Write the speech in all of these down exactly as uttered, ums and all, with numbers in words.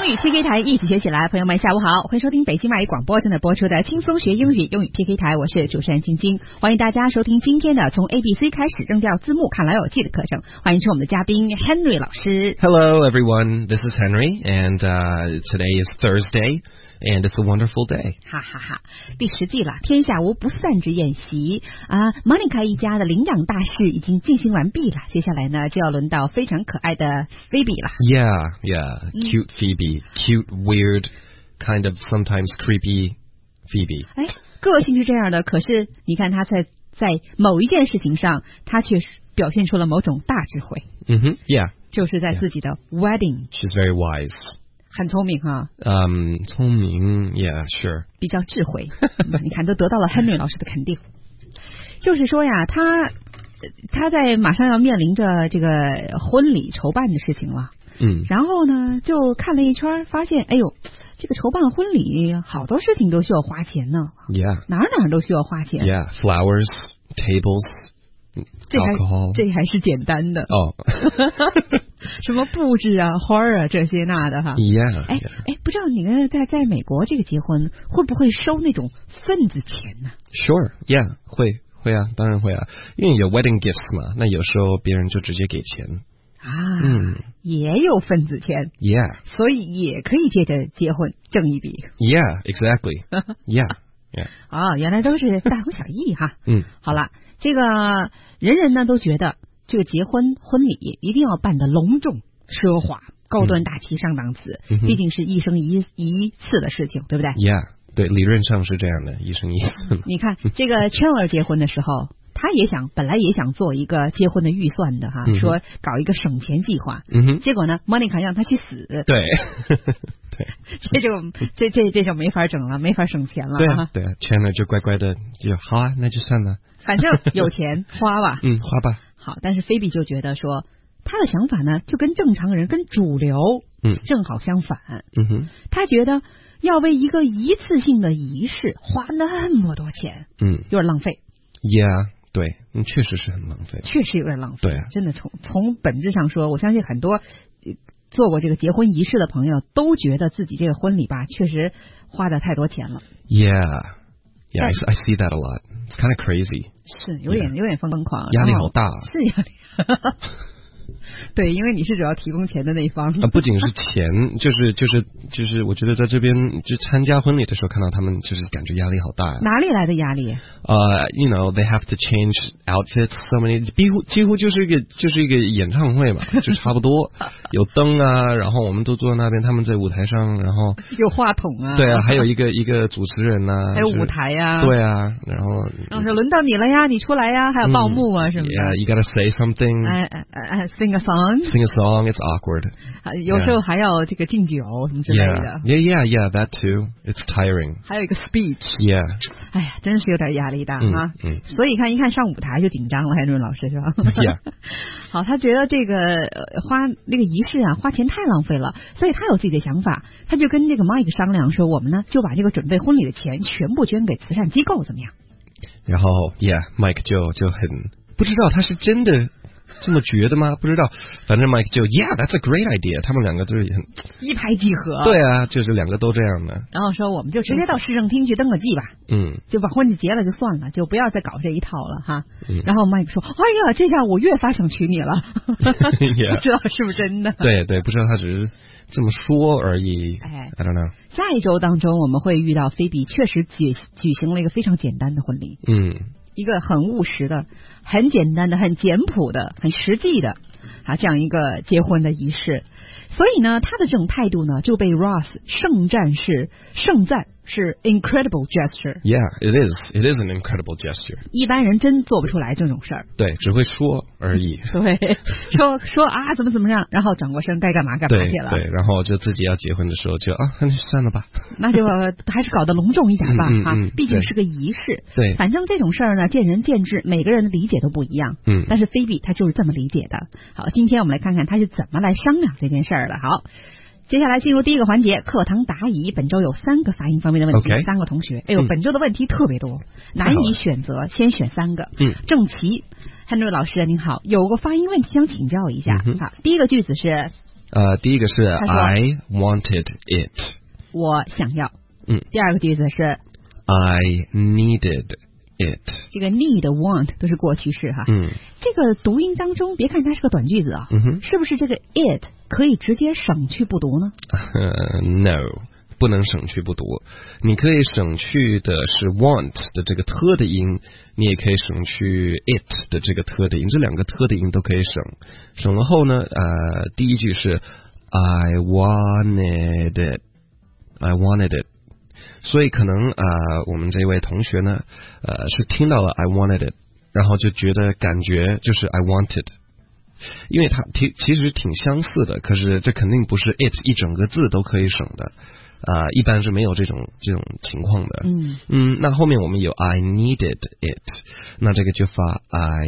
英语 P K 台一起学起来，朋友们下午好，欢迎收听北京外语广播正在播出的轻松学英语英语 P K 台，我是主持人晶晶，欢迎大家收听今天的从 A B C 开始扔掉字幕看老友记的课程，欢迎是我们的嘉宾 Henry 老师。 Hello everyone, this is Henry and uh, today is Thursday and it's a wonderful day. 哈哈哈，第十季了，天下无不散之宴席啊 Monica 一家的领养大事已经进行完毕了，接下来呢就要轮到非常可爱的 Phoebe 了。 Yeah, yeah, cute Phoebe, cute, weird, kind of sometimes creepy Phoebe. 哎，个性是这样的，可是你看他在在某一件事情上他却表现出了某种大智慧。 嗯哼 Yeah, 就是在自己的 wedding。 she's very wise. 很聪明哈。 嗯，聪明 Yeah, sure. 比较智慧你看都得到了 Henry 老师的肯定。就是说呀，他他在马上要面临着这个婚礼筹办的事情了。 嗯， 然后呢就看了一圈，发现哎呦，这个筹办婚礼好多事情都需要花钱呢。 Yeah, 哪儿哪儿都需要花钱。 Yeah, flowers, tables, 这还 alcohol. 这还是简单的哦什么布置啊花儿啊这些那的哈。 Yeah, 哎 yeah. 哎，不知道你们在在美国这个结婚会不会收那种份子钱呢？ Sure, yeah, 会会啊，当然会啊，因为有 wedding gifts 嘛，那有时候别人就直接给钱啊， 嗯， 也有份子钱。 Yeah, 所以也可以借着结婚挣一笔。 yeah, exactly. Yeah, yeah. 啊，原来都是大同小异哈。 嗯， 好了，这个人人呢都觉得这个结婚婚礼一定要办得隆重奢华高端大气上档次， 嗯、 毕竟是一生一一次的事情，对不对？ Yeah, 对，理论上是这样的，一生一次。 你看这个 Chandler 结婚的时候，他也想本来也想做一个结婚的预算的哈， 嗯、 说搞一个省钱计划。 嗯哼， 结果呢 Monica 让他去死。 对对， 这就这这这就没法整了，没法省钱了。 对啊对啊 Chandler 就乖乖的就好啊，那就算了， 反正有钱花吧。 嗯，花吧。 好，但是菲比就觉得说他的想法呢就跟正常人跟主流嗯正好相反。 嗯哼， 他觉得要为一个一次性的仪式花那么多钱， 嗯， 有点浪费。 Yeah， 对，嗯，确实是很浪费， 确实有点浪费。 对啊， 真的从从本质上说，我相信很多做过这个结婚仪式的朋友都觉得自己这个婚礼吧确实花的太多钱了。 Yeah, yeah, I, I see that a lot. It's kind of crazy. 是有点、yeah. 有点疯狂， 压力好大。 是压力对，因为你是主要提供钱的那一方啊，不仅是钱，就是就是就是，我觉得在这边就参加婚礼的时候，看到他们就是感觉压力好大。 哪里来的压力？ 呃、uh, ，you know, they have to change outfits so many， 几乎几乎就是一个就是一个演唱会嘛，就差不多有灯啊，然后我们都坐在那边，他们在舞台上，然后有话筒啊， 对啊，还有一个一个主持人啊， 还有舞台呀、啊， 对啊，然后然后说轮到你了呀，你出来呀，还有报幕啊、嗯、什么的。 Yeah, you gotta say something. 哎哎哎 ，sing a song。 Sing a song, it's awkward. 有时候还要这个敬酒什么之类的。 Yeah, yeah, yeah, that too. It's tiring. 还有一个 speech. Yeah. 哎呀，真是有点压力大啊。 嗯嗯。 所以看一看上舞台就紧张了，海润老师是吧 ？Yeah. 好，他觉得这个花那个仪式啊，花钱太浪费了，所以他有自己的想法，他就跟这个 Mike 商量说，我们呢就把这个准备婚礼的钱全部捐给慈善机构，怎么样？ 然后 ，Yeah, Mike 就就很不知道他是真的这么觉得吗？不知道，反正 Mike 就 Yeah, that's a great idea。他们两个就是很一拍即合。 对啊，就是两个都这样的。 然后说我们就直接到市政厅去登个记吧， 嗯， 就把婚礼结了就算了，就不要再搞这一套了哈。 嗯、 然后 Mike 说：“哎呀，这下我越发想娶你了。 yeah, 不知道是不是真的？ 对对，不知道他只是这么说而已。 哎 I don't know。 下一周当中我们会遇到菲比确实举举行了一个非常简单的婚礼。 嗯。 一个很务实的、很简单的、很简朴的、很实际的啊，这样一个结婚的仪式。所以呢，他的这种态度呢，就被 Ross 盛赞是盛赞是 incredible gesture。 Yeah, it is. It is an incredible gesture. 一般人真做不出来这种事儿。 对，只会说而已。 对，说说啊，怎么怎么样，然后转过身该干嘛干嘛去了。 对对，然后就自己要结婚的时候就啊，那就算了吧。 那就还是搞得隆重一点吧， 嗯嗯哈、 嗯， 毕竟是个仪式。 对， 反正这种事儿呢，见仁见智，每个人的理解都不一样。 嗯， 但是菲比她就是这么理解的。好，今天我们来看看她是怎么来商量这件事儿的。好。接下来进入第一个环节，课堂答疑。本周有三个发音方面的问题， okay. 三个同学。哎呦， 嗯、 本周的问题特别多，难以选择，先选三个。 嗯， 郑琦 ，Henry 老师您好，有个发音问题想请教一下。 嗯、 好，第一个句子是呃，第一个是 I wanted it， 我想要。 嗯， 第二个句子是 I needed it， 这个 need want 都是过去式哈。 嗯， 这个读音当中，别看它是个短句子啊， 嗯哼， 是不是这个 it 可以直接省去不读呢？ 呃 ，no。不能省去不读，你可以省去的是 want 的这个特的音，你也可以省去 it 的这个特的音，这两个特的音都可以省。省了后呢，呃，第一句是 I wanted it， I wanted it， 所以可能呃，我们这位同学呢，呃，是听到了 I wanted it， 然后就觉得感觉就是 I wanted， 因为它其其实挺相似的，可是这肯定不是 it 一整个字都可以省的。啊、呃，一般是没有这种这种情况的。 嗯嗯，那后面我们有 I needed it， 那这个就发 I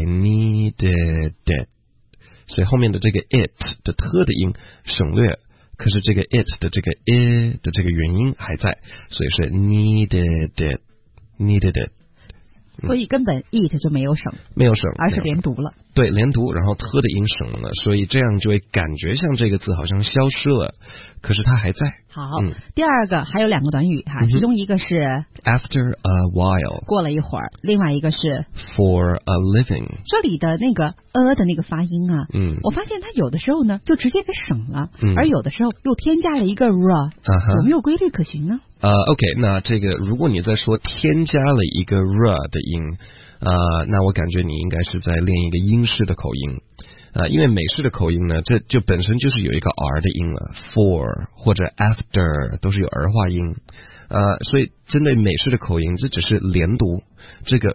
needed it， 所以后面的这个 it 的特的音省略，可是这个 it 的这个 i 的这个元音还在，所以是 needed it needed it， 所以根本 it 就没有省， 没有省， 而是连读了。 对，连读，然后特的音省了，所以这样就会感觉像这个字好像消失了，可是它还在。 好， 嗯、 第二个还有两个短语哈， 嗯、 其中一个是 after a while， 过了一会儿，另外一个是 for a living。 这里的那个 a 的那个发音啊， 嗯， 我发现它有的时候呢就直接给省了， 嗯、 而有的时候又添加了一个 r，、uh-huh、有没有规律可循呢？ 呃、uh, ，OK， 那这个如果你在说添加了一个 r 的音。呃，那我感觉你应该是在练一个英式的口音，呃，因为美式的口音呢，这就本身就是有一个 r 的音了 ，for 或者 after 都是有儿化音，呃，所以针对美式的口音，这只是连读，这个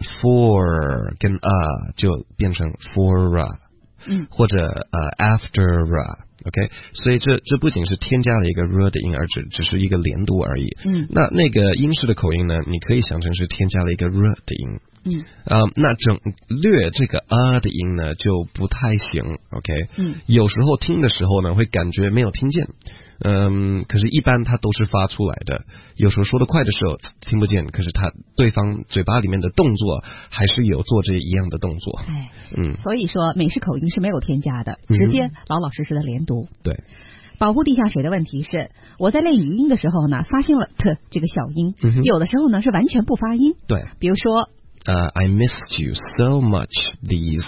for 跟 a 就变成 for a， 嗯， 或者呃 after a。OK， 所以这这不仅是添加了一个 r 的音，而只只是一个连读而已。 嗯， 那那个英式的口音呢，你可以想成是添加了一个 r 的音。 嗯， 呃，那整略这个啊的音呢就不太行 ，OK， 嗯， 有时候听的时候呢会感觉没有听见，嗯，可是一般它都是发出来的，有时候说得快的时候听不见，可是他对方嘴巴里面的动作还是有做这一样的动作， 哎， 嗯， 所以说美式口音是没有添加的，直接老老实实的连读， 对。 保护地下水的问题是，我在练语音的时候呢，发现了 t 这个小音， 嗯、 有的时候呢是完全不发音， 对， 比如说。 Uh, I missed you so much these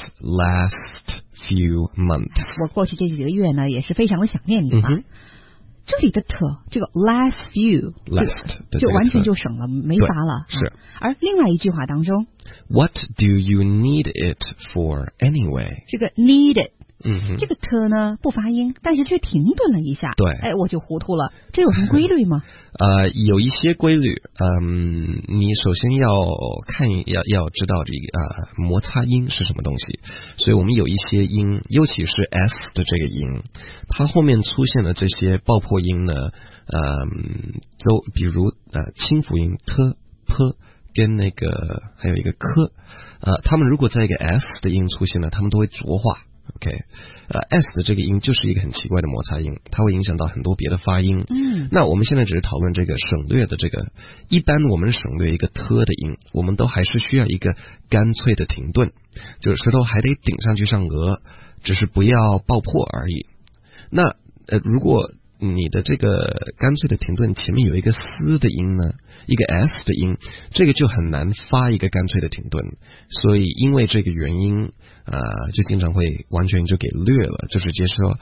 last few months. 我过去这几个月呢，也是非常的想念你吧。 嗯、 这里的 t 这个 last few last 就完全就省了，没发了。 是、 啊。而另外一句话当中 ，What do you need it for anyway？ 这个 need it。 嗯， 这个 t 呢不发音，但是却停顿了一下。 对， 哎，我就糊涂了。这有什么规律吗？ 呃，有一些规律。嗯，你首先要看，要要知道这个呃摩擦音是什么东西。所以我们有一些音，尤其是 s 的这个音，它后面出现的这些爆破音呢，呃，都比如呃清辅音 t p 跟那个还有一个 k， 呃，它们如果在一个 s 的音出现呢，它们都会浊化。OK， 呃 ，s 的这个音就是一个很奇怪的摩擦音，它会影响到很多别的发音。 嗯， 那我们现在只是讨论这个省略的这个，一般我们省略一个 t 的音，我们都还是需要一个干脆的停顿，就是舌头还得顶上去上颚，只是不要爆破而已。那呃，如果你的这个干脆的停顿前面有一个嘶的音呢，一个 s 的音，这个就很难发一个干脆的停顿，所以因为这个原因。呃，就经常会完全就给略了，就直接说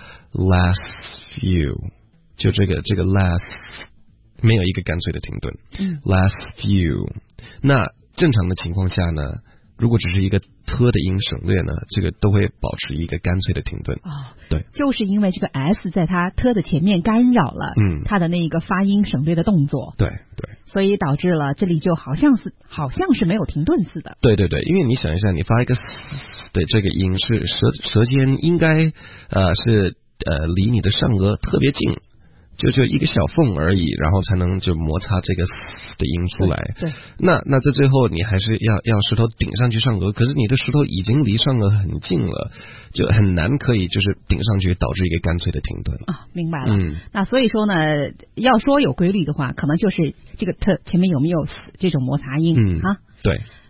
last few， 就这个这个 last 没有一个干脆的停顿， 嗯 ，last few。那正常的情况下呢，如果只是一个 t 的音省略呢，这个都会保持一个干脆的停顿。 哦， 对， 就是因为这个 s 在它 t 的前面干扰了， 嗯， 它的那个发音省略的动作。 对对。 所以导致了这里就好像是好像是没有停顿似的。 对对对，因为你想一下，你发一个 s 的这个音是舌舌尖应该呃是呃离你的上颚特别近，就就一个小缝而已，然后才能就摩擦这个 s 的音出来。 对，对那那在最后你还是要要舌头顶上去上颚，可是你的舌头已经离上颚很近了，就很难可以就是顶上去导致一个干脆的停顿啊。明白了。 嗯， 那所以说呢，要说有规律的话，可能就是这个 t 前面有没有这种摩擦音、 嗯、 啊？ 对。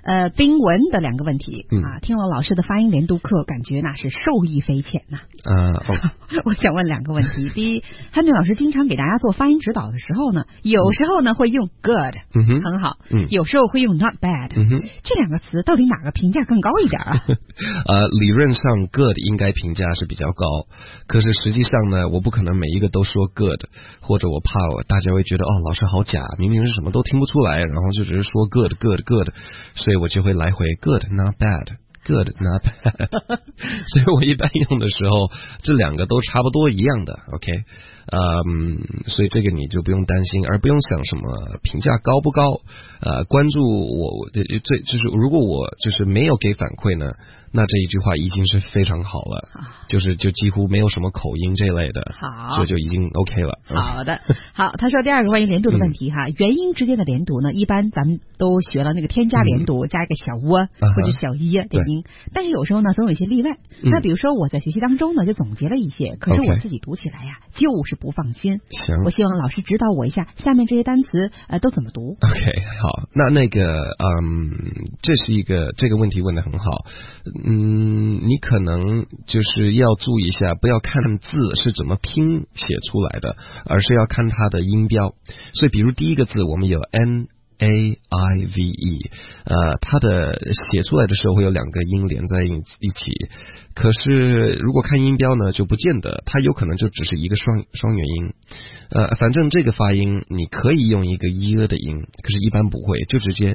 呃，冰文的两个问题、 嗯、 啊，听了老师的发音连读课，感觉那是受益匪浅呐、 啊。啊、哦， 我想问两个问题。第一，汉俊老师经常给大家做发音指导的时候呢，有时候呢会用 good，、 嗯、哼很好， 嗯， 有时候会用 not bad，、 嗯、哼这两个词到底哪个评价更高一点啊？ 呃，理论上 good 应该评价是比较高，可是实际上呢，我不可能每一个都说 good， 或者我怕我大家会觉得哦，老师好假，明明是什么都听不出来，然后就只是说 good good good， 所以我就会来回 good not bad。Good, not bad. 所以我一般用的时候，这两个都差不多一样的 ，OK， 嗯，所以这个你就不用担心，而不用想什么评价高不高，呃，关注我，这这就是如果我就是没有给反馈呢，那这一句话已经是非常好了，就是就几乎没有什么口音这类的， 好， 所以就已经 OK 了。 好的，好，他说第二个关于连读的问题哈，嗯、元音之间的连读呢，一般咱们都学了那个添加连读，嗯、加一个小窝、uh-huh, 或者小一的音，但是有时候呢总有一些例外。嗯、那比如说我在学习当中呢就总结了一些，可是我自己读起来呀、啊 okay. 就是不放心。 行， 我希望老师指导我一下，下面这些单词呃都怎么读 ？OK， 好，那那个嗯，这是一个这个问题问得很好，嗯。你可能就是要注意一下，不要看字是怎么拼写出来的，而是要看它的音标。所以比如第一个字我们有 N A I V E， 呃，它的写出来的时候会有两个音连在一起，可是如果看音标呢就不见得，它有可能就只是一个双双元音。呃，反正这个发音你可以用一个 e 的音，可是一般不会，就直接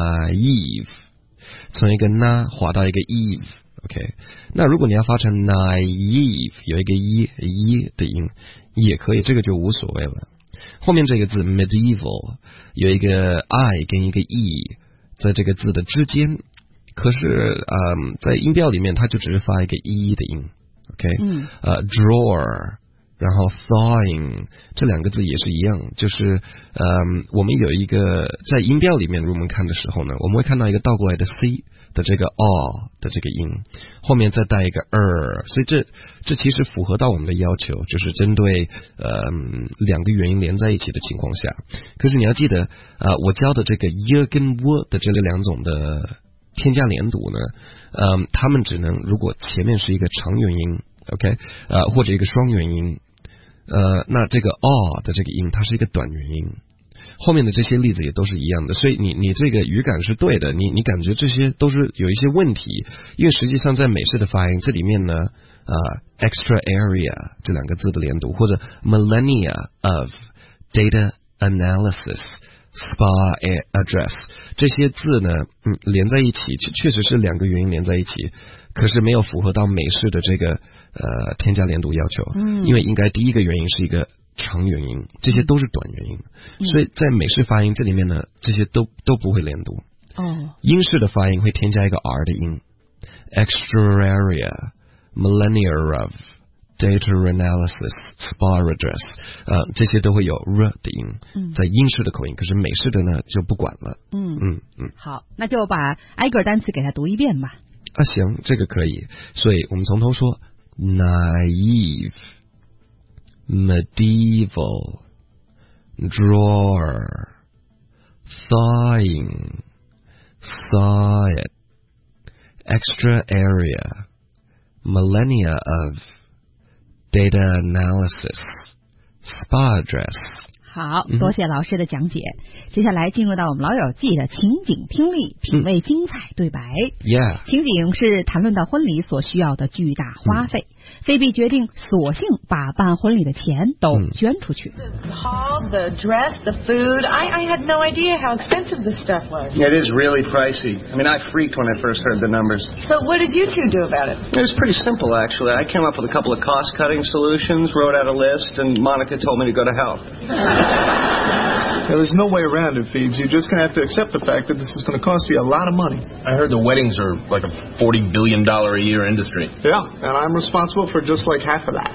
naive， 从一个 na 滑到一个 eve。OK， 那如果你要发成 naive， 有一个一一的音也可以，这个就无所谓了。后面这个字 medieval 有一个 i 跟一个 e 在这个字的之间，可是嗯，在音标里面它就只是发一个一的音。OK， 嗯，呃 drawer， 然后 thawing 这两个字也是一样，就是嗯，我们有一个在音标里面，如果我们看的时候呢，我们会看到一个倒过来的 c。的这个 o 的这个音，后面再带一个 er， 所以这这其实符合到我们的要求，就是针对呃两个元音连在一起的情况下。可是你要记得，呃，我教的这个 y 跟 w 的这两种的添加连读呢，嗯、呃，它们只能如果前面是一个长元音 ，OK， 呃，或者一个双元音，呃，那这个 o 的这个音它是一个短元音。后面的这些例子也都是一样的，所以你你这个语感是对的，你你感觉这些都是有一些问题，因为实际上在美式的发音这里面呢，呃 extra area 这两个字的连读，或者 millennia of data analysis spa address 这些字呢，嗯，连在一起确实是两个元音连在一起，可是没有符合到美式的这个呃添加连读要求，嗯，因为应该第一个元音是一个长元音，这些都是短元音，嗯、所以在美式发音这里面呢，这些都都不会连读。哦，英式的发音会添加一个 r 的音 ，extra area, millennia of, data analysis, spa address， 呃，这些都会有 r 的音，嗯、在英式的口音，可是美式的呢就不管了。嗯嗯嗯，好，那就把挨个单词给它读一遍吧。 啊，行，这个可以，所以我们从头说 naive。medieval, drawer, thawing, thaw it, extra area, millennia of, data analysis, spa address。 好，多谢老师的讲解。嗯、接下来进入到我们老友记的情景听力，品味精彩对白。 Yeah， 情景是谈论到婚礼所需要的巨大花费。嗯、菲比决定索性把办婚礼的钱都捐出去。 The hall, the dress, the food. I, I had no idea how expensive this stuff was. It is really pricey. I mean, I freaked when I first heard the numbers. So what did you two do about it? It was pretty simple, actually. I came up with a couple of cost-cutting solutions, wrote out a list, and Monica told me to go to hell. Yeah, there's no way around it, Phoebes. You're just going to have to accept the fact that this is going to cost you a lot of money. I heard the weddings are like a forty billion dollars a year industry. Yeah, and I'm responsible for just like half of that.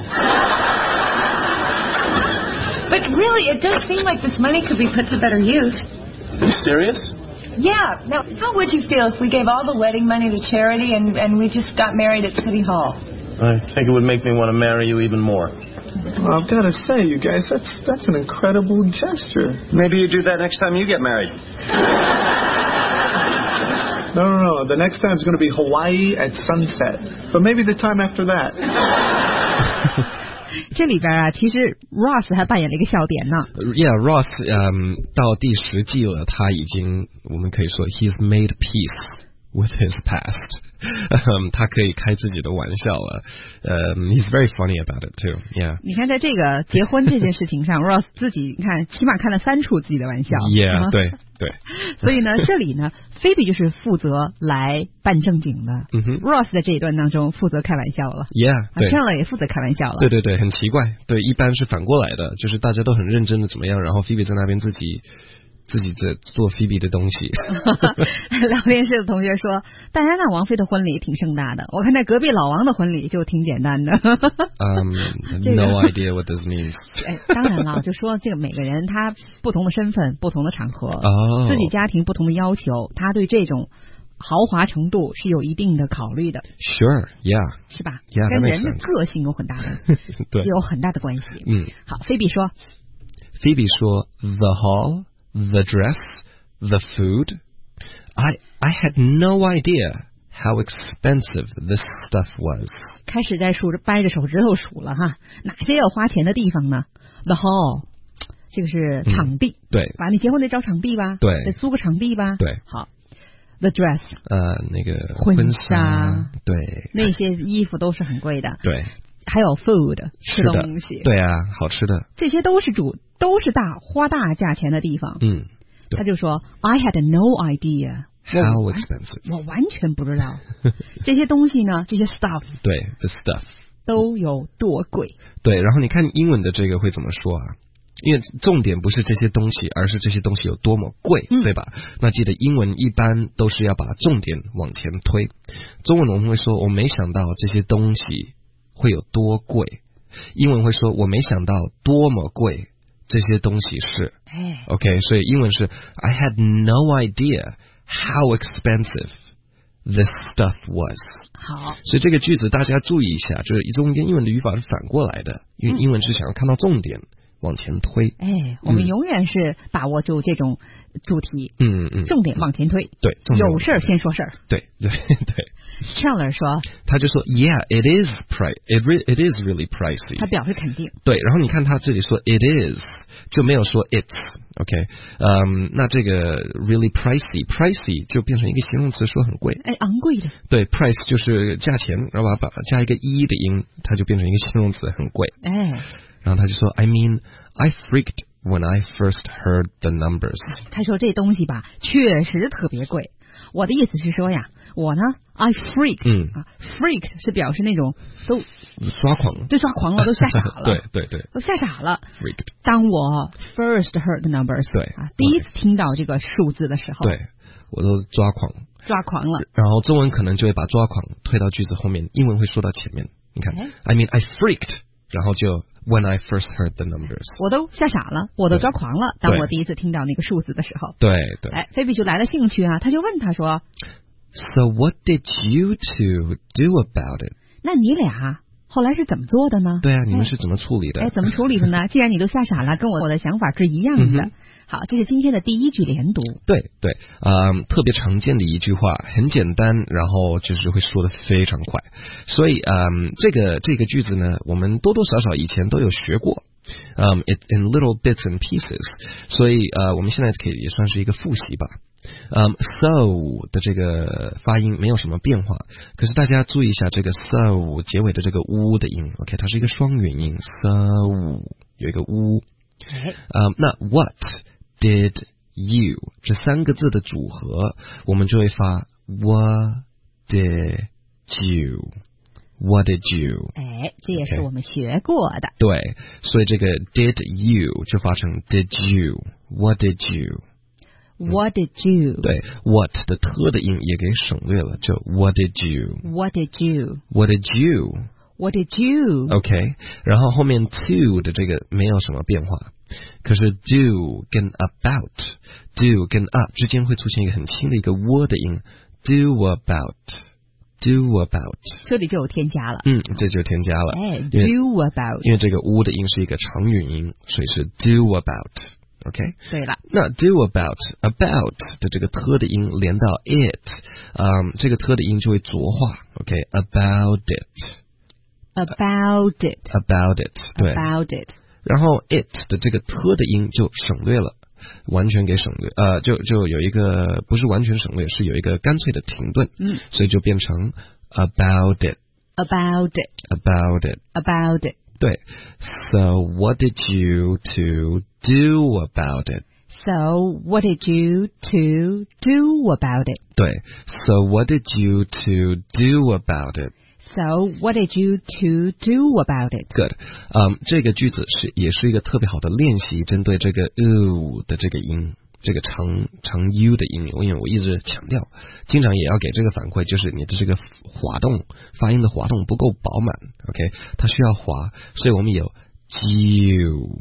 But really, it does seem like this money could be put to better use. Are you serious? Yeah. Now, how would you feel if we gave all the wedding money to charity and, and we just got married at City Hall? I think it would make me want to marry you even more. Well, I've got to say, you guys, that's that's an incredible gesture. Maybe you do that next time you get married. No, no, no. The next time is going to be Hawaii at sunset. But maybe the time after that. 这里边啊，其实 Ross 还扮演了一个笑点呢。 Yeah, Ross， 嗯，到第十季了，他已经，我们可以说 he's made peace with his past. 嗯，他可以开自己的玩笑了。嗯 ，he's very funny about it too. Yeah. 你看，在这个结婚这件事情上，Ross 自己你看，起码开了三处自己的玩笑。 Yeah， 对对。 所以呢，这里呢，Phoebe 就是负责来办正经的。嗯哼 ，Ross 在这一段当中负责开玩笑了。 Yeah， 对。 Chandler 也负责开玩笑了。 对对对，很奇怪。对，一般是反过来的，就是大家都很认真的怎么样，然后 Phoebe 在那边自己。自己在做 Phoebe 的东西。 聊天室的同学说，戴安娜王妃的婚礼挺盛大的，我看在隔壁老王的婚礼就挺简单的。 um, no idea what this means. 哎，当然了，就说这个每个人他不同的身份、不同的场合， oh. 自己家庭不同的要求，他对这种豪华程度是有一定的考虑的。 Sure, yeah. 是吧？ Yeah, 跟人的个性有很大的对， 有很大的关系。 嗯， 好，菲比说 ，Phoebe 说 ，The hall.The dress, the food. I I had no idea how expensive this stuff was. 开始在数着掰着手指头数了哈，哪些要花钱的地方呢 ？The hall， 这个是场地， 嗯、对， 吧？你结婚得找场地吧？ 对， 得租个场地吧？ 对， 好。The dress， 呃，那个婚纱，对， 那些衣服都是很贵的。 对， 还有 food， 吃东西， 对啊，好吃的， 这些都是主。都是大花大价钱的地方。 嗯， 他就说 I had no idea how expensive， 我完全不知道这些东西呢，这些 stuff， 对 the stuff 都有多贵。 对，然后你看英文的这个会怎么说啊？因为重点不是这些东西，而是这些东西有多么贵，嗯、对吧？那记得英文一般都是要把重点往前推。中文我们会说我没想到这些东西会有多贵，英文会说我没想到多么贵。这些东西是 ，OK， 所以英文是 I had no idea how expensive this stuff was。 好， 所以这个句子大家注意一下，就是中文跟英文的语法是反过来的，因为英文是想要看到重点。嗯往前推， 哎，我们永远是把握住这种主题， 嗯嗯， 重点往前推， 对， 有事儿先说事儿， 对对对。 Chandler 说， 他就说 ，Yeah, it is price, it re, it is really pricey。 他表示肯定， 对，然后你看他这里说 it is， 就没有说 it's，OK， 嗯，那这个 really pricey, pricey 就变成一个形容词，说很贵， 哎，昂贵的， 对 ，price 就是价钱，然后把加一个一的音，它就变成一个形容词，很贵， 哎。 然后他就说 I mean, I freaked when I first heard the numbers. 他说这东西吧，确实特别贵。我的意思是说呀，我呢 I freaked， 嗯啊 freaked 是表示那种都抓狂， 都抓狂了，都吓傻了， 对对对， 都吓傻了。 freaked。 当我 first heard the numbers， 对啊，第一次听到这个数字的时候， 对我都抓狂， 抓狂了。 然后中文可能就会把抓狂推到句子后面，英文会说到前面。你看 ，I mean I freaked， 然后就 when I first heard the numbers， 我都吓傻了，我都抓狂了。当我第一次听到那个数字的时候， 对对， 哎，菲比就来了兴趣啊，他就问他说 ，So what did you two do about it？ 那你俩后来是怎么做的呢？ 对啊，你们是怎么处理的？ 哎，怎么处理的呢？既然你都吓傻了，跟我的想法是一样的。嗯、好，这是今天的第一句连读。 对对，嗯，特别常见的一句话，很简单，然后就是会说的非常快。所以，嗯，这个这个句子呢，我们多多少少以前都有学过，嗯 ，it in little bits and pieces。所以，呃，我们现在可以也算是一个复习吧。嗯、um, ，so 的这个发音没有什么变化，可是大家注意一下这个 so 结尾的这个 u 的音 ，OK， 它是一个双元音 ，so 有一个 u。嗯、um, 那 what did you 这三个字的组合，我们就会发 what did you。What did you？ 哎，这也是我们学过的。 Okay. 对，所以这个 did you 就发成 did you。What did you？What did you？ 对 ，what 的特的音也给省略了，就 What did you？What did you？What did you？What did you？OK， 然后后面 to 的这个没有什么变化，可是 do 跟 about，do 跟 up 之间会出现一个很轻的一个 w 的音 ，do about。Do about， 这里就有添加了。 嗯，这就添加了。 哎 ，do about， 因为这个 u 的音是一个长元音，所以是 do about。 OK， 对了， 那 do about about 的这个特的音连到 it， 嗯，这个特的音就会浊化。OK，about it，about it，about it， 对 ，about it， 然后 it 的这个特的音就省略了，完全给省略，呃，就就有一个不是完全省略，是有一个干脆的停顿， 嗯， 所以就变成 about it，about it，about it，about it。 对 ，So what did you to do about it？So what did you to do about it? 对 ，So what did you to do about it?So what did you to do about it? Good. 嗯、um, 这个句子是也是一个特别好的练习，针对这个 u 的这个音，这个长长 u 的音，因为我一直强调，经常也要给这个反馈，就是你的这个滑动发音的滑动不够饱满 ，OK， 它需要滑，所以我们有 ju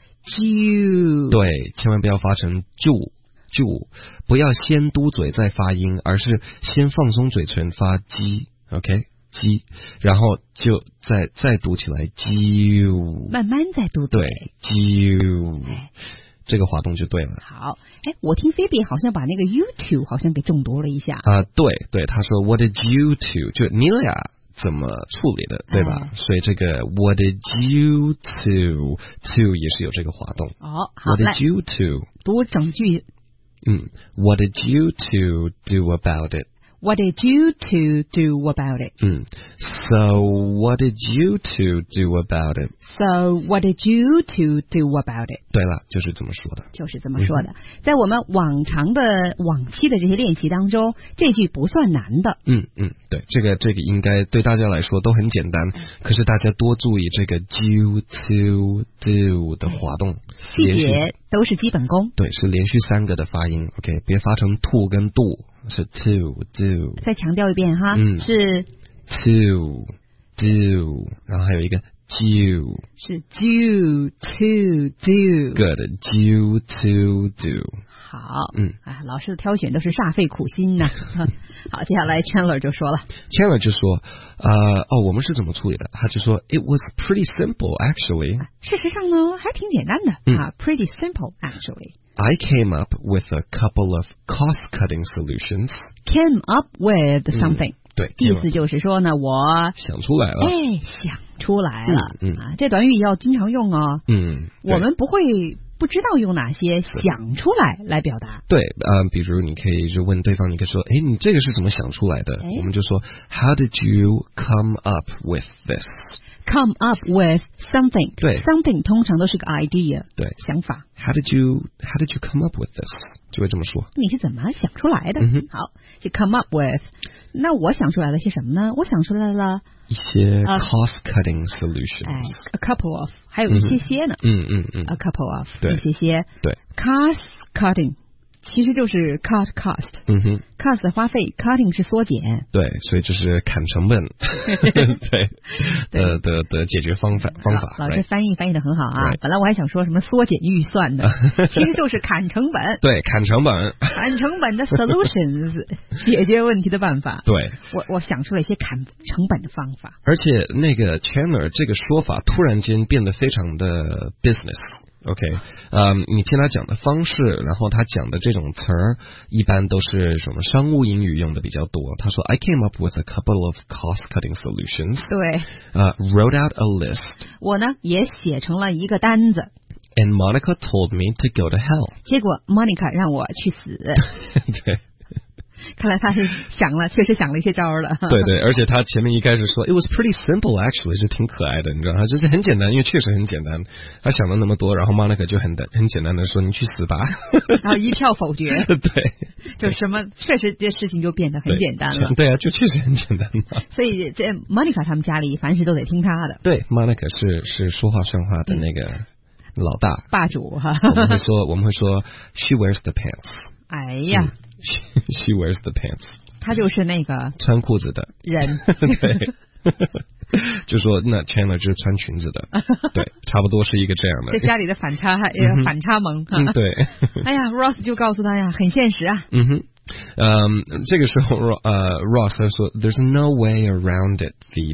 ju 对，千万不要发成 ju ju， 不要先嘟嘴再发音，而是先放松嘴唇发 g OK。鸡，然后就再再读起来啾， 慢慢再读对啾，这个滑动就对了。 好，哎，我听菲比好像把那个 you to 好像给重读了一下啊、呃，对对，他说 What did you to 就你俩怎么处理的，对吧？哎、所以这个 What did you to to 也是有这个滑动。 哦，好 ，What did you to 读整句。 嗯 ，What did you to do about it？What did you to do about it? 嗯 So what did you to do about it? So what did you to do about it? 对了，就是这么说的。 就是这么说的。嗯、在我们往常的往期的这些练习当中，这句不算难的。 嗯嗯，对，这个这个应该对大家来说都很简单。可是大家多注意这个 do to do 的滑动， 细节都是基本功。 对，是连续三个的发音。OK， 别发成 to 跟 do。是 to do， 再强调一遍哈，嗯、是 to do， 然后还有一个 do， 是 do to do，good do to do， 好， 嗯， 啊，老师的挑选都是煞费苦心呐。好，接下来 Chandler 就说了 ，Chandler 就说，呃，哦，我们是怎么处理的？他就说 ，It was pretty simple actually。 事实上呢，还挺简单的、嗯、啊 ，pretty simple actually。I came up with a couple of cost-cutting solutions. Came up with something，、嗯、 对， 意思就是说呢，我想出来了， 哎，想出来了， 嗯, 嗯啊，这短语要经常用哦， 嗯， 我们不会不知道用哪些想出来来表达。 对，呃，比如你可以就问对方，你可以说，哎，你这个是怎么想出来的？我们就说 ，How did you come up with this？Come up with something， 对 ，something 通常都是个 idea， 对， 想法。 How did you How did you come up with this？ 就会这么说。 你是怎么想出来的？ 嗯、 好，就 come up with。那我想出来了些什么呢？我想出来了一些 cost-cutting solutions，、 哎 a couple of， 还有一些些呢。 嗯嗯嗯 ，a couple of， 对， 一些些。 对 ，cost-cutting。其实就是 cut cost， 嗯哼 ，cost 的花费 ，cutting 是缩减， 对，所以就是砍成本，对，的的的解决方法方法。 老师翻译翻译的很好啊，本来我还想说什么缩减预算的，其实就是砍成本， 对，砍成本， 砍成本的 solutions， 解决问题的办法。 对， 我我想出了一些砍成本的方法。 而且那个 Chandler 这个说法突然间变得非常的 business。OK， 嗯、um, 你听他讲的方式，然后他讲的这种词儿，一般都是什么商务英语用的比较多。他说 I came up with a couple of cost-cutting solutions. 对， 呃、uh, ，wrote out a list. 我呢也写成了一个单子。 And Monica told me to go to hell. 结果 Monica 让我去死。 对。 看来他是想了，确实想了一些招了。 对对，而且他前面一开始说 It was pretty simple actually， 是挺可爱的，你知道吗？就是很简单，因为确实很简单。他想了那么多，然后 Monica 就很很简单的说你去死吧， 然后一票否决。 对， 就什么确实这事情就变得很简单了。 对, 对啊，就确实很简单嘛。 所以这 Monica 他们家里凡事都得听他的。 对 ，Monica 是是说话算话的那个老大、嗯、 霸主哈。 我们会说我们会说 She wears the pants。 哎呀、嗯、 ，She wears the pants。 他就是那个穿裤子的人， 对，就说那 Chandler 就是穿裙子的，对，差不多是一个这样的。 这家里的反差，呃，反差萌， 嗯，对。 哎呀 ，Ross 就告诉他呀，很现实啊。 嗯哼，嗯，这个时候呃 ，Ross 他说 ，There's no way around it, Phoebes。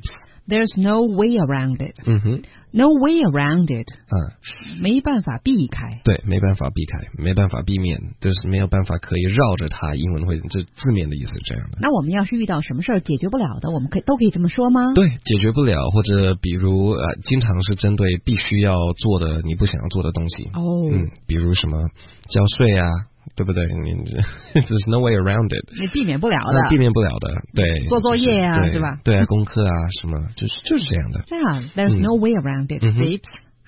There's no way around it. 嗯哼 No way around it. 啊， 没办法避开。 对，没办法避开，没办法避免，就是没有办法可以绕着它。英文会这字面的意思是这样的。 那我们要是遇到什么事儿解决不了的，我们可以都可以这么说吗？ 对，解决不了，或者比如呃，经常是针对必须要做的你不想要做的东西。 哦， 嗯，比如什么交税啊，对不对？你There's no way around it， 你避免不了的， 避免不了的。对， 做作业啊， 对是吧？ 对啊，功课啊，什么，就是就是这样的。 对啊 ，There's no way around it, babes.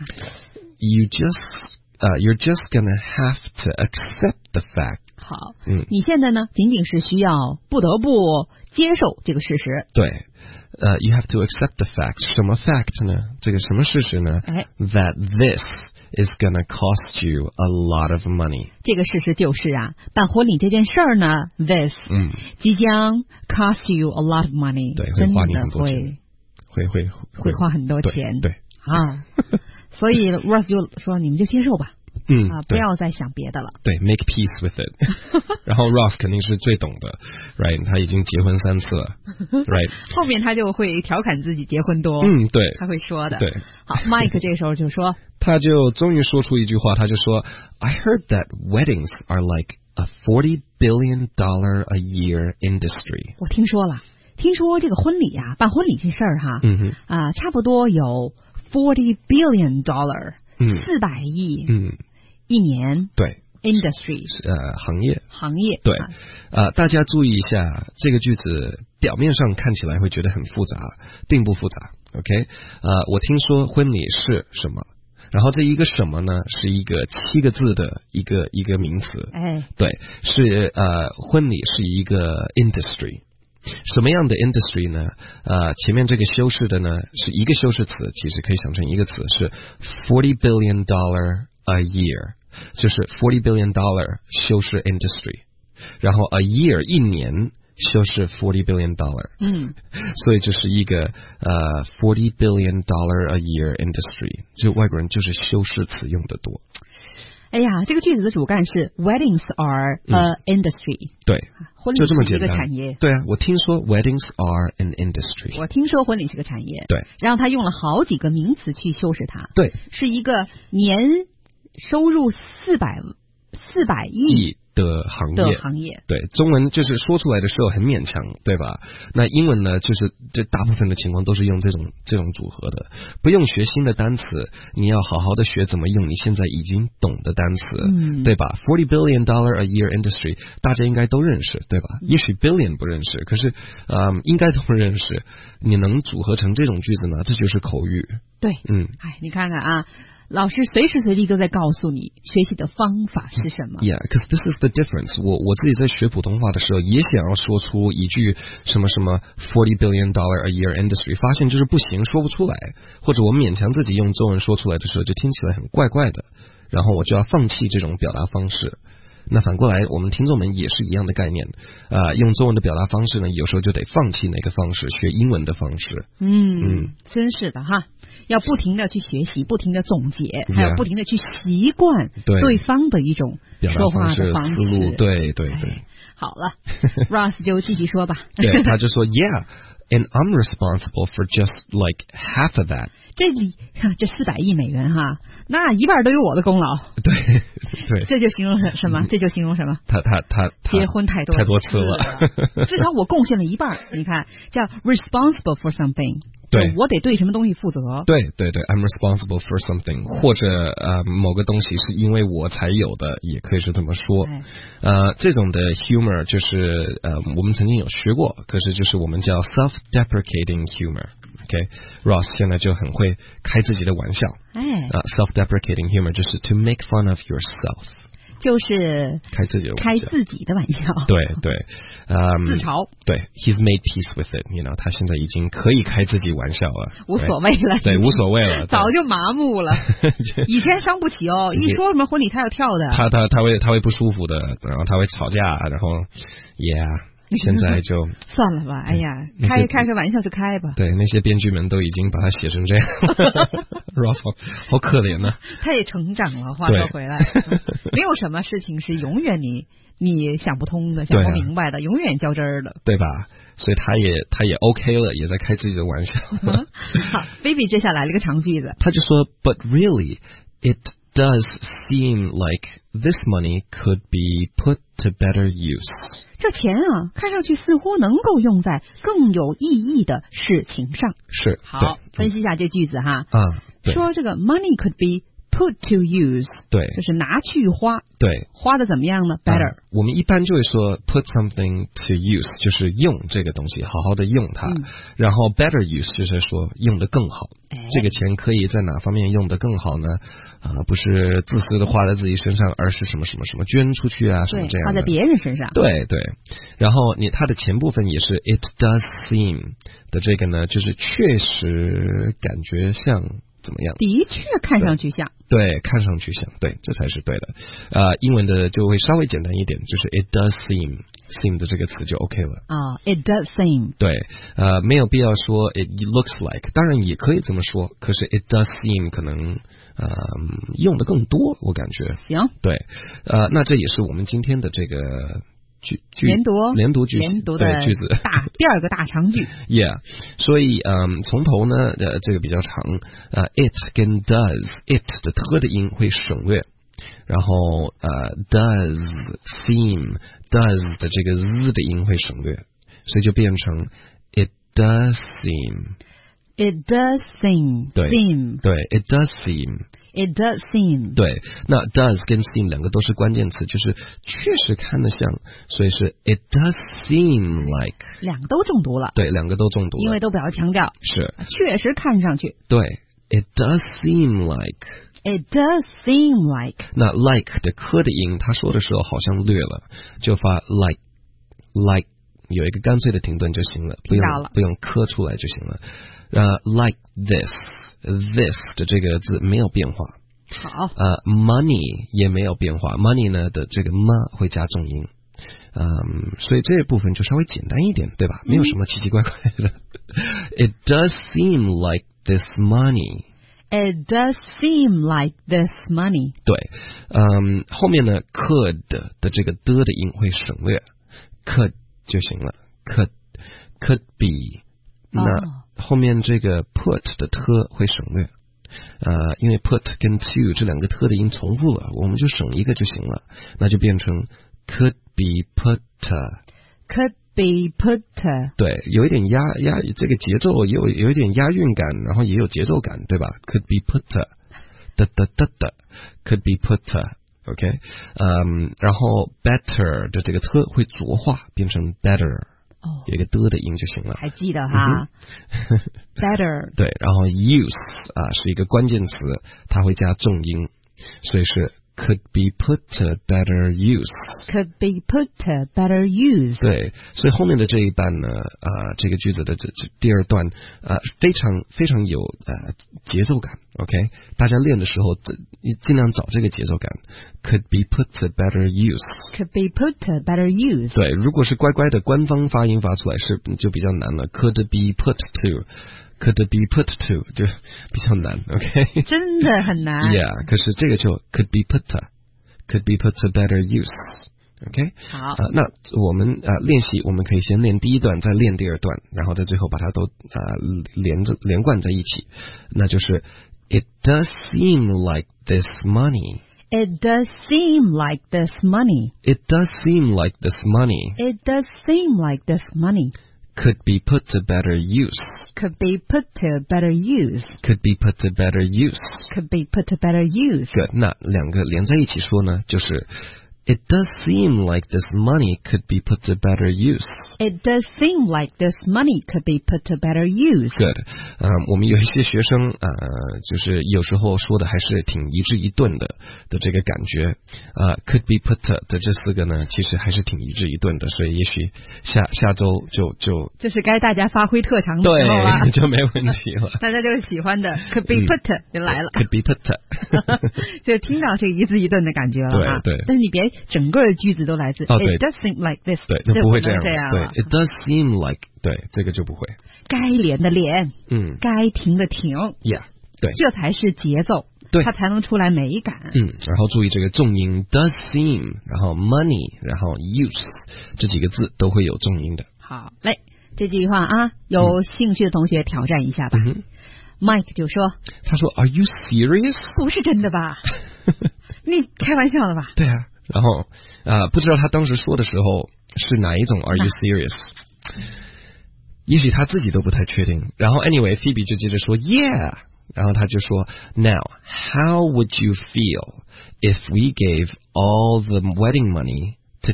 You just, uh, you're just gonna have to accept the fact. 好， 嗯， 你现在呢，仅仅是需要不得不接受这个事实。 对，呃、uh, ，you have to accept the fact. 什么 fact 呢？这个什么事实呢？ 哎 ，That this is gonna cost you a lot of money. 这个事实就是啊，办婚礼这件事儿呢 ，this 嗯， 即将 cost you a lot of money， 对，会真花你的很多钱会会会会花很多钱， 对，对啊，所以 Ross 就说你们就接受吧， 嗯啊，不要再想别的了。 对 ，make peace with it 。然后 Ross 肯定是最懂的 ，right？ 他已经结婚三次了 ，right？ 后面他就会调侃自己结婚多， 嗯，对， 他会说的。 对， 好 ，Mike 这个时候就说， 他就终于说出一句话，他就说 ，I heard that weddings are like a forty billion dollar a year industry。 我听说了，听说这个婚礼啊，办婚礼这事儿哈， 嗯哼， 啊，差不多有 forty billion dollar， 嗯， 四百亿， 嗯， 一年， 对 ，industry， 呃，行业， 行业， 对， 啊呃，大家注意一下，这个句子表面上看起来会觉得很复杂，并不复杂。OK， 呃，我听说婚礼是什么，然后这一个什么呢，是一个七个字的一个一个名词。 哎， 对，是呃，婚礼是一个 industry。什么样的 industry 呢？呃，前面这个修饰的呢是一个修饰词，其实可以想成一个词，是 forty billion dollar a year， 就是 forty billion dollar 修饰 industry， 然后 a year 一年修饰 forty billion dollar， 嗯， 所以这是一个呃 forty billion dollar a year industry， 就外国人就是修饰词用的多。 哎呀，这个句子的主干是 weddings are a industry，、 嗯、对， 婚礼是一个产业。 对啊，我听说 weddings are an industry， 我听说婚礼是个产业。 对， 然后他用了好几个名词去修饰它。 对， 是一个年收入四百四百亿的行业的行业。 对，中文就是说出来的时候很勉强，对吧？那英文呢，就是这大部分的情况都是用这种这种组合的，不用学新的单词，你要好好的学怎么用你现在已经懂的单词， 嗯， 对吧 ？forty billion dollar a year industry， 大家应该都认识，对吧？ 嗯、 也许 billion 不认识，可是呃，应该都认识。你能组合成这种句子呢？这就是口语。 对， 嗯， 哎，你看看啊。老师随时随地都在告诉你学习的方法是什么。 Yeah, because this is the difference. 我我自己在学普通话的时候，也想要说出一句什么什么 forty billion dollar a year industry， 发现就是不行，说不出来，或者我勉强自己用中文说出来的时候，就听起来很怪怪的，然后我就要放弃这种表达方式。那反过来，我们听众们也是一样的概念，呃，用中文的表达方式呢，有时候就得放弃那个方式，学英文的方式。 嗯嗯， 真是的哈，要不停的去学习，不停的总结，还有不停的去习惯对方的一种说话的方式。 思路，对对对。 哎、好了，Ross 就继续说吧。 对，他就说 ，Yeah，and I'm responsible for just like half of that。 这里这四百亿美元哈，那一半都有我的功劳。 对对， 这就形容什么？这就形容什么？ 他他他结婚太多太多次了， 至少我贡献了一半。你看，叫 responsible for something。 对， 我得对什么东西负责。 对对对 ，I'm responsible for something， 或者呃某个东西是因为我才有的，也可以是这么说。 哎、 呃，这种的 humor 就是呃我们曾经有学过，可是就是我们叫 self-deprecating humor。OK，Ross、okay? 现在就很会开自己的玩笑。 哎， 呃、uh, ，self-deprecating humor 就是 to make fun of yourself。 就是开自己的玩笑， 开自己的玩笑， 对对，嗯， 自嘲， 对 ，He's made peace with it，you know， 他现在已经可以开自己玩笑了， 无所谓了， 对，无所谓了， 早就麻木了。以前伤不起哦，一说什么婚礼他要跳的， 他他他会他会不舒服的，然后他会吵架，然后 ，Yeah。现在就算了吧，哎呀，开开个玩笑就开吧。 对，那些编剧们都已经把它写成这样。 Ross 好, 好可怜呢、啊。 他也成长了。话说回来，没有什么事情是永远你你想不通的、想不明白的，啊、永远较真儿的， 对吧？所以他也他也 OK 了，也在开自己的玩笑。 好 ，Baby 接下来了一个长句子， 他就说 ，But really, it does seem like this money could be put to better use. 这钱啊，看上去似乎能够用在更有意义的事情上。 是， 好，分析一下这句子哈。 啊，对， 说这个 money could be put to use， 对， 就是拿去花， 对， 花的怎么样呢 ？Better，、 嗯、我们一般就会说 put something to use， 就是用这个东西，好好的用它。嗯、然后 better use 就是说用的更好。哎、这个钱可以在哪方面用的更好呢？啊、呃，不是自私的花在自己身上，而是什么什么什么捐出去啊，什么这样的。花在别人身上。对对。然后你它的前部分也是 it does seem 的这个呢，就是确实感觉像。怎么样？ 的确看上去像。 对，对看上去像，对，这才是对的。呃，英文的就会稍微简单一点，就是 it does seem seem 的这个词就 OK 了。 啊、uh, ，it does seem。 对，呃，没有必要说 it looks like， 当然也可以这么说，可是 it does seem 可能呃用的更多，我感觉。 行。 对，呃，那这也是我们今天的这个。句句连读连读句连读的句子大第二个大长句 ，yeah， 所以嗯从头呢呃这个比较长呃 it 跟 does it 的特的音会省略，然后呃 does seem does 的这个 z 的音会省略，所以就变成 it does seem it does seem 对 seem 对 it does seem It does seem 对，那 does 跟 seem 两个都是关键词，就是确实看得像，所以是 it does seem like 两个都中毒了， 对，两个都中毒了， 因为都表示强调是确实看上去， 对 it does seem like it does seem like 那 like 的科的音，他说的时候好像略了，就发 like like 有一个干脆的停顿就行了，不用不用磕出来就行了。呃、uh, ，like this this 的这个字没有变化。 好。 呃、uh, ，money 也没有变化 ，money 呢的这个 ma 会加重音。嗯，所以这部分就稍微简单一点，对吧？没有什么奇奇怪怪的。It does seem like this money. It does seem like this money. 对，嗯，后面呢 could 的这个的的音会省略 ，could 就行了 ，could could be。那、oh. 后面这个 put 的特会省略，呃，因为 put 跟 to 这两个特的音重复了，我们就省一个就行了，那就变成 could be put。Could be put。 对，有一点押押这个节奏也有有一点押韵感，然后也有节奏感，对吧 ？Could be put， 哒哒哒哒 ，could be put。OK， 嗯，然后 better 的这个特会浊化，变成 better。哦，有一个的的音就行了， 还记得哈、嗯、？Better 对，然后 use 啊是一个关键词，它会加重音，所以是 could be put to better use。Could be put to better use。 对，所以后面的这一半呢，啊、呃，这个句子的这这第二段啊、呃，非常非常有呃节奏感。OK， 大家练的时候，尽量找这个节奏感。Could be put to better use. Could be put to better use. 对，如果是乖乖的官方发音发出来是就比较难了。Could be put to, could be put to 就比较难。OK， 真的很难。 Yeah， 可是这个就 could be put to, could be put to better use。OK， 好， 啊、呃，那我们啊、呃、练习，我们可以先练第一段，再练第二段，然后在最后把它都啊、呃、连着连贯在一起，那就是。It does seem like this money. It does seem like this money. It does seem like this money. It does seem like this money. Could be put to better use. Could be put to better use. Could be put to better use. Could be put to better use. Good. 那两个连在一起说呢，就是 It does seem like this money could be put to better use. It does seem like this money could be put to better use. Good. 呃，我们有一些学生呃，就是有时候说的还是挺一致一顿的的这个感觉。呃 ，could be put 的这四个呢，其实还是挺一致一顿的，所以也许下下周就就这是该大家发挥特长的时候了， 对，就没问题了。 大家就是喜欢的 could be put、嗯、就来了 ，could be put， 就听到这个一字一顿的感觉了哈。 对对， 但是你别。整个句子都来自、 哦、 It does seem like this， 对，就不会这样。 这样对 ，It does seem like， 对，这个就不会。 该连的连， 嗯， 该停的停。 Yeah， 对， 这才是节奏， 对， 它才能出来美感。 嗯，然后注意这个重音 does seem， 然后 money， 然后 use 这几个字都会有重音的。 好嘞，这句话啊，有兴趣的同学挑战一下吧。 嗯、 Mike 就说：“ 他说 Are you serious？ 不是真的吧？你开玩笑的吧？” 对啊，然后啊、呃，不知道他当时说的时候是哪一种 Are you serious？、啊、也许他自己都不太确定。然后 anyway Phoebe 就接着说 Yeah， 然后他就说 Now how would you feel if we gave all the wedding money to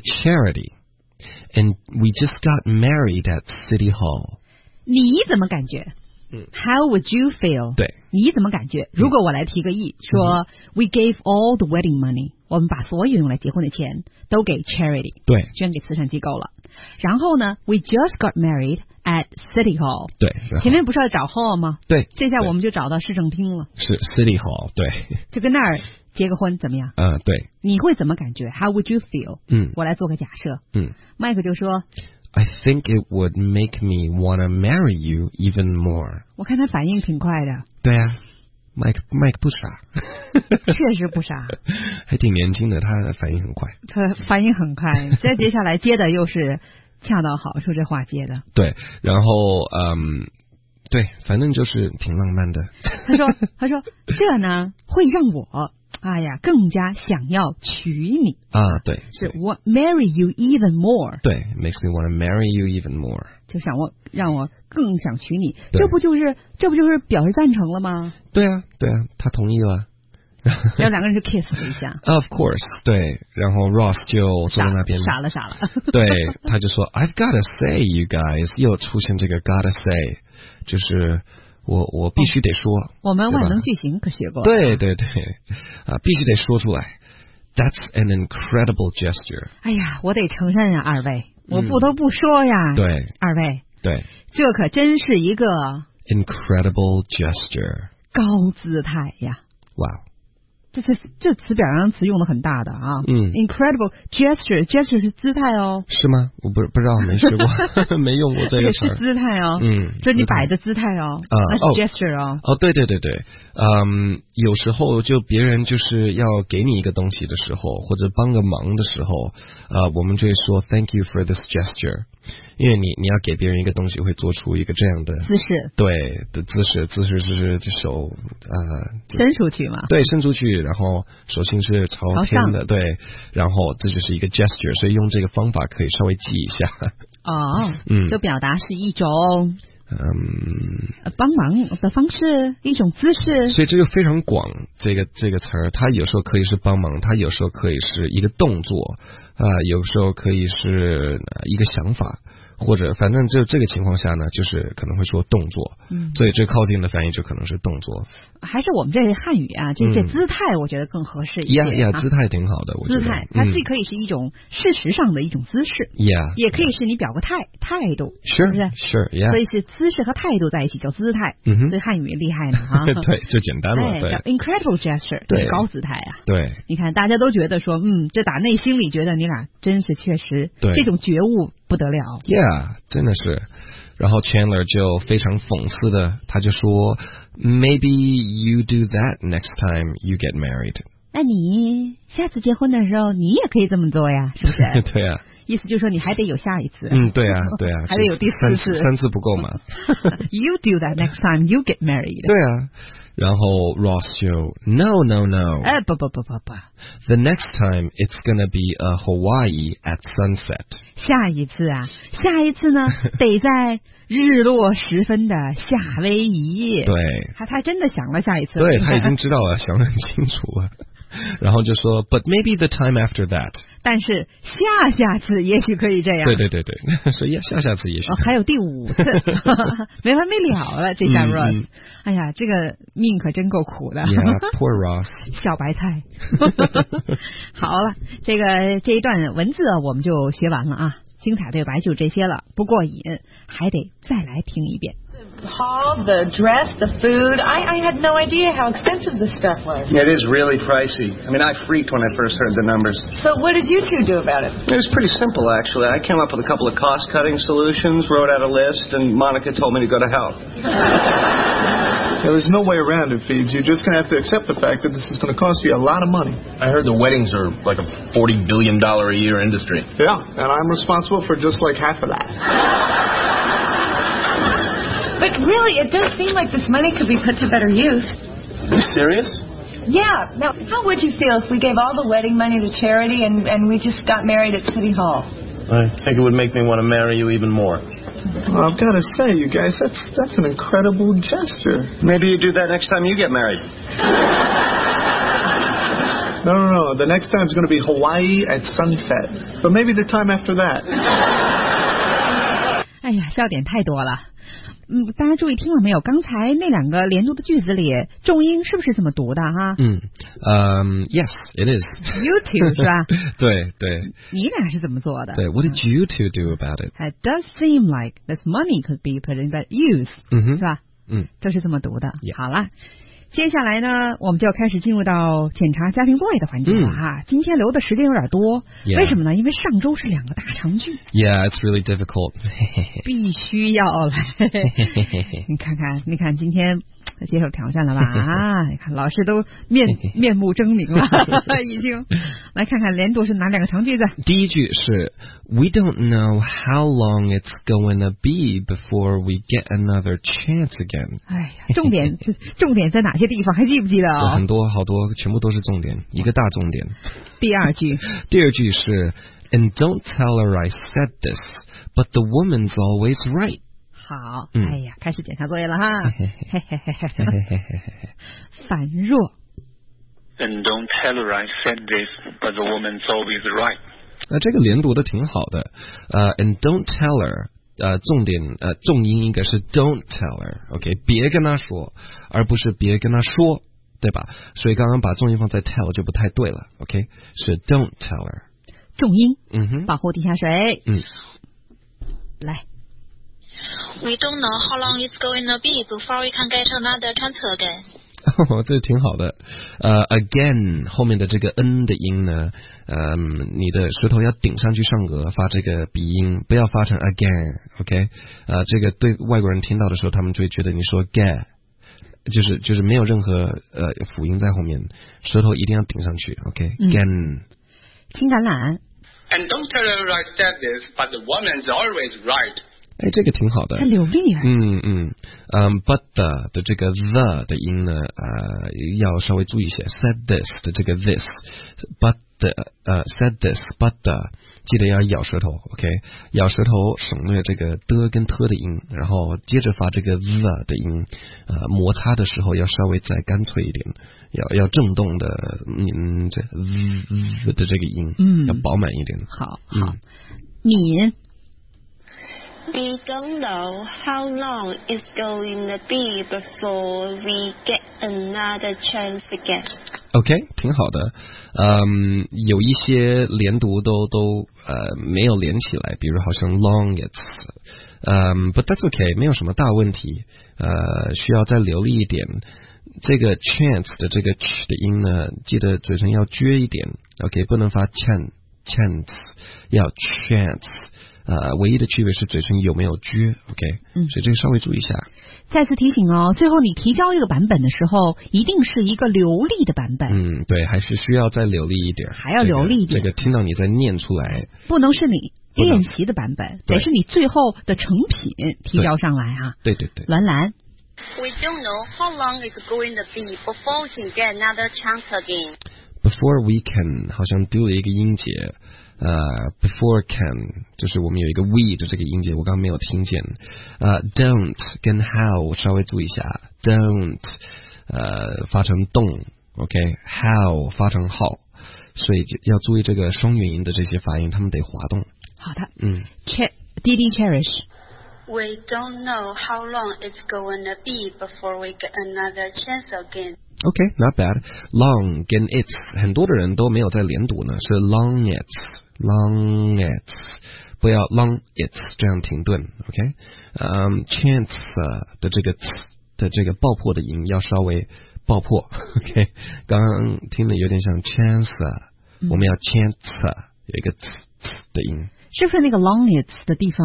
charity?And we just got married at City Hall. 你怎么感觉？嗯 How would you feel? 对， 你怎么感觉？如果我来提个议，说、嗯、We gave all the wedding money， 我们把所有用来结婚的钱都给 charity， 对， 捐给慈善机构了。然后呢 ，We just got married at City Hall。 对， 前面不是要找 hall 吗？ 对， 这下我们就找到市政厅了。 是 City Hall， 对， 就跟那儿结个婚怎么样？ 呃，对。 你会怎么感觉 ？How would you feel？ 嗯， 我来做个假设。 嗯， 麦克就说 I think it would make me wanna marry you even more。 我看他反应挺快的。 对啊，麦克麦克不傻， 确实不傻， 还挺年轻的，他反应很快。 他反应很快，再接下来接的又是恰到好处，这话接的。 对，然后嗯。对，反正就是挺浪漫的。 他说：“他说这呢会让我，哎呀，更加想要娶你啊。对， 是我 marry you even more。 对 ，makes me want to marry you even more。 就想我让我更想娶你，这不就是这不就是表示赞成了吗？ 对啊，对啊，他同意了。 然后两个人就 kiss 了一下。 Of course， 对，然后 Ross 就坐在那边傻了傻了。 对，他就说 I've gotta say you guys， 又出现这个 gotta say。就是我我必须得说、哦， 我们万能句型可学过。 对对对，啊，必须得说出来。That's an incredible gesture。 哎呀，我得承认啊，二位，我不得不说呀。 对， 二位， 对， 这可真是一个 incredible gesture， 高姿态呀！ 哇、wow 这这这词表扬词用的很大的啊， 嗯 ，incredible gesture gesture 是姿态哦， 是吗？我不不知道，没学过，没用过这个词。 是姿态哦， 嗯， 这你摆的姿态哦， 啊、 那是 gesture 哦， 哦，对对对对，嗯，有时候就别人就是要给你一个东西的时候，或者帮个忙的时候，呃，我们就会说 Thank you for this gesture。因为你你要给别人一个东西，会做出一个这样的姿势， 对的姿势，姿势就是这手呃伸出去嘛， 对，伸出去，然后手心是朝天的，对，然后这就是一个 gesture， 所以用这个方法可以稍微记一下。 哦， 嗯， 就表达是一种嗯帮忙的方式，一种姿势， 所以这个非常广，这个这个词儿，它有时候可以是帮忙，它有时候可以是一个动作，啊、呃，有时候可以是一个想法。或者反正就这个情况下呢，就是可能会说动作，嗯，所以最靠近的翻译就可能是动作。 还是我们这汉语啊，这、嗯、这姿态我觉得更合适一些。 呀呀，姿态挺好的，我觉得。 姿态，它既可以是一种事实上的一种姿势， 呀、嗯， 也可以是你表个态态度， 是不是？ 是，呀。 所以是姿势和态度在一起叫姿态。 嗯哼， 所以汉语厉害呢啊。 对，就简单了。 哎、 对， 叫 incredible gesture， 对， 高姿态啊。 对， 你看大家都觉得说，嗯，这打内心里觉得你俩真是确实， 对， 这种觉悟不得了。 Yeah， 真的是。然后 Chandler 就非常讽刺的，他就说 Maybe you do that next time you get married。 那你下次结婚的时候你也可以这么做呀，是不是？ 对啊， 意思就是说你还得有下一次。 嗯，对啊对啊， 还得有第四次， 三次不够嘛。 You do that next time you get married。 对啊，然后 Ross 就 No no no， 哎不不不不不 The next time it's gonna be a Hawaii at sunset。 下一次啊，下一次呢得在日落时分的夏威夷。 对， 他他真的想了下一次， 对，他已经知道了，想得很清楚了。然后就说 But maybe the time after that， 但是下下次也许可以这样。 对对对对，所以下下次也许、 哦、还有第五次没完没了了。这下 Ross、嗯、哎呀，这个命可真够苦的。 Yeah, poor Ross 小白菜。好了，这个这一段文字我们就学完了啊，精彩对白就这些了，不过瘾，还得再来听一遍。 The hall, the dress, the food. I, I had no idea how expensive this stuff was. Yeah, it is really pricey. I mean, I freaked when I first heard the numbers. So what did you two do about it? It was pretty simple, actually. I came up with a couple of cost-cutting solutions, wrote out a list, and Monica told me to go to hell. Yeah, there's no way around it, Phoebes. You're just going to have to accept the fact that this is going to cost you a lot of money. I heard the weddings are like a forty billion dollars a year industry. Yeah, and I'm responsible for just like half of that. But really, it does seem like this money could be put to better use. Are you serious? Yeah. Now, how would you feel if we gave all the wedding money to charity and, and we just got married at City Hall? I think it would make me want to marry you even more. Well, I've got to say, you guys, that's that's an incredible gesture. Maybe you do that next time you get married. No, no, no. The next time is going to be Hawaii at sunset. But maybe the time after that. 哎呀，笑点太多了。嗯，大家注意听了没有？刚才那两个连读的句子里，重音是不是这么读的哈？ 嗯，嗯 ，Yes, it is. You two 是吧？ 对对。 你俩是怎么做的？ 对 ，What did you two do about it? It does seem like this money could be put in better use， 嗯哼， 是吧？ 嗯， 都是这么读的。 Yeah. 好了。接下来呢，我们就开始进入到检查家庭作业的环节了哈。嗯、今天留的时间有点多， yeah. 为什么呢？因为上周是两个大长句。 Yeah, it's really difficult. 必须要来，你看看，你看今天接受挑战了吧？啊，你看老师都面面目狰狞了，已经。来看看连读是哪两个长句子？ 第一句是 We don't know how long it's going to be before we get another chance again. 哎呀，重点重点在哪些地方？还记不记得啊、哦？ 很多好多，全部都是重点，一个大重点。 第二句， 第二句是 And don't tell her I said this, but the woman's always right. 好， 嗯、 哎呀，开始检查作业了哈。嘿嘿嘿嘿嘿反弱。 And don't tell her I said this, but the woman's always right. 那这个连读的挺好的，呃 ，and don't tell her， 呃，重点呃重音应该是 don't tell her，OK， 别跟她说，而不是别跟她说，对吧？所以刚刚把重音放在 tell 就不太对了 ，OK， 是 don't tell her。 重音， 嗯哼， 保护地下水， 嗯， 来。 We don't know how long it's going to be before we can get another chance again. 哦，这挺好的。呃 ，again 后面的这个 n 的音呢，嗯，你的舌头要顶上去上颚，发这个鼻音，不要发成 again，OK？、Okay? 呃，这个对外国人听到的时候，他们就会觉得你说 get， 就是就是没有任何呃辅音在后面，舌头一定要顶上去 ，OK？Again、嗯。 青橄榄。 And don't tell her I said this, but the woman's always right. 哎，这个挺好的， 很流利啊。 嗯嗯嗯 ，but the 的这个 the 的音呢，呃，要稍微注意一些。said this 的这个 this，but the 呃 said this，but the 记得要咬舌头 ，OK， 咬舌头省略这个的跟特的音，然后接着发这个 the 的音，呃，摩擦的时候要稍微再干脆一点，要要震动的，嗯，这 the 的这个音，嗯，要饱满一点。 好，好，敏。 We don't know how long it's going to be before we get another chance again. OK， 挺好的。嗯，有一些连读都都呃没有连起来，比如好像 long it's， 嗯 ，but that's OK， 没有什么大问题。呃，需要再流利一点。这个 chance 的这个 ch 的音呢，记得嘴唇要撅一点 ，OK， 不能发 chan chance， 要 chance。呃，唯一的区别是嘴唇有没有撅 ，OK， 嗯，所以这个稍微注意一下。 再次提醒哦，最后你提交这个版本的时候，一定是一个流利的版本。 嗯，对，还是需要再流利一点， 还要流利一点。 这个、这个、听到你在念出来， 不能是你练习的版本，得是你最后的成品提交上来啊。 对对对。 栾兰。 We don't know how long it's going to be before we can get another chance again. Before we can 好像丢了一个音节。呃、uh, ，before can 就是我们有一个 we 的这个音节，我刚刚没有听见。呃、uh, ，don't 跟 how 稍微注意一下 ，don't 呃发成动 ，OK，how、okay? 发成 how， 所以要注意这个双元音的这些发音，他们得滑动。 好的， 嗯 ，Ch D D Cherish。We don't know how long it's going to be before we get another chance again. Okay, not bad. Long 跟 its 很多的人都没有在连读呢，是 long its。Long its， 不要 long its 这样停顿 ，OK？ 嗯、um, ，chance 的这个 t 的这个爆破的音要稍微爆破 ，OK？ 刚刚听的有点像 chance，、嗯、我们要 chance 有一个 t, t 的音， 是不是那个 long its 的地方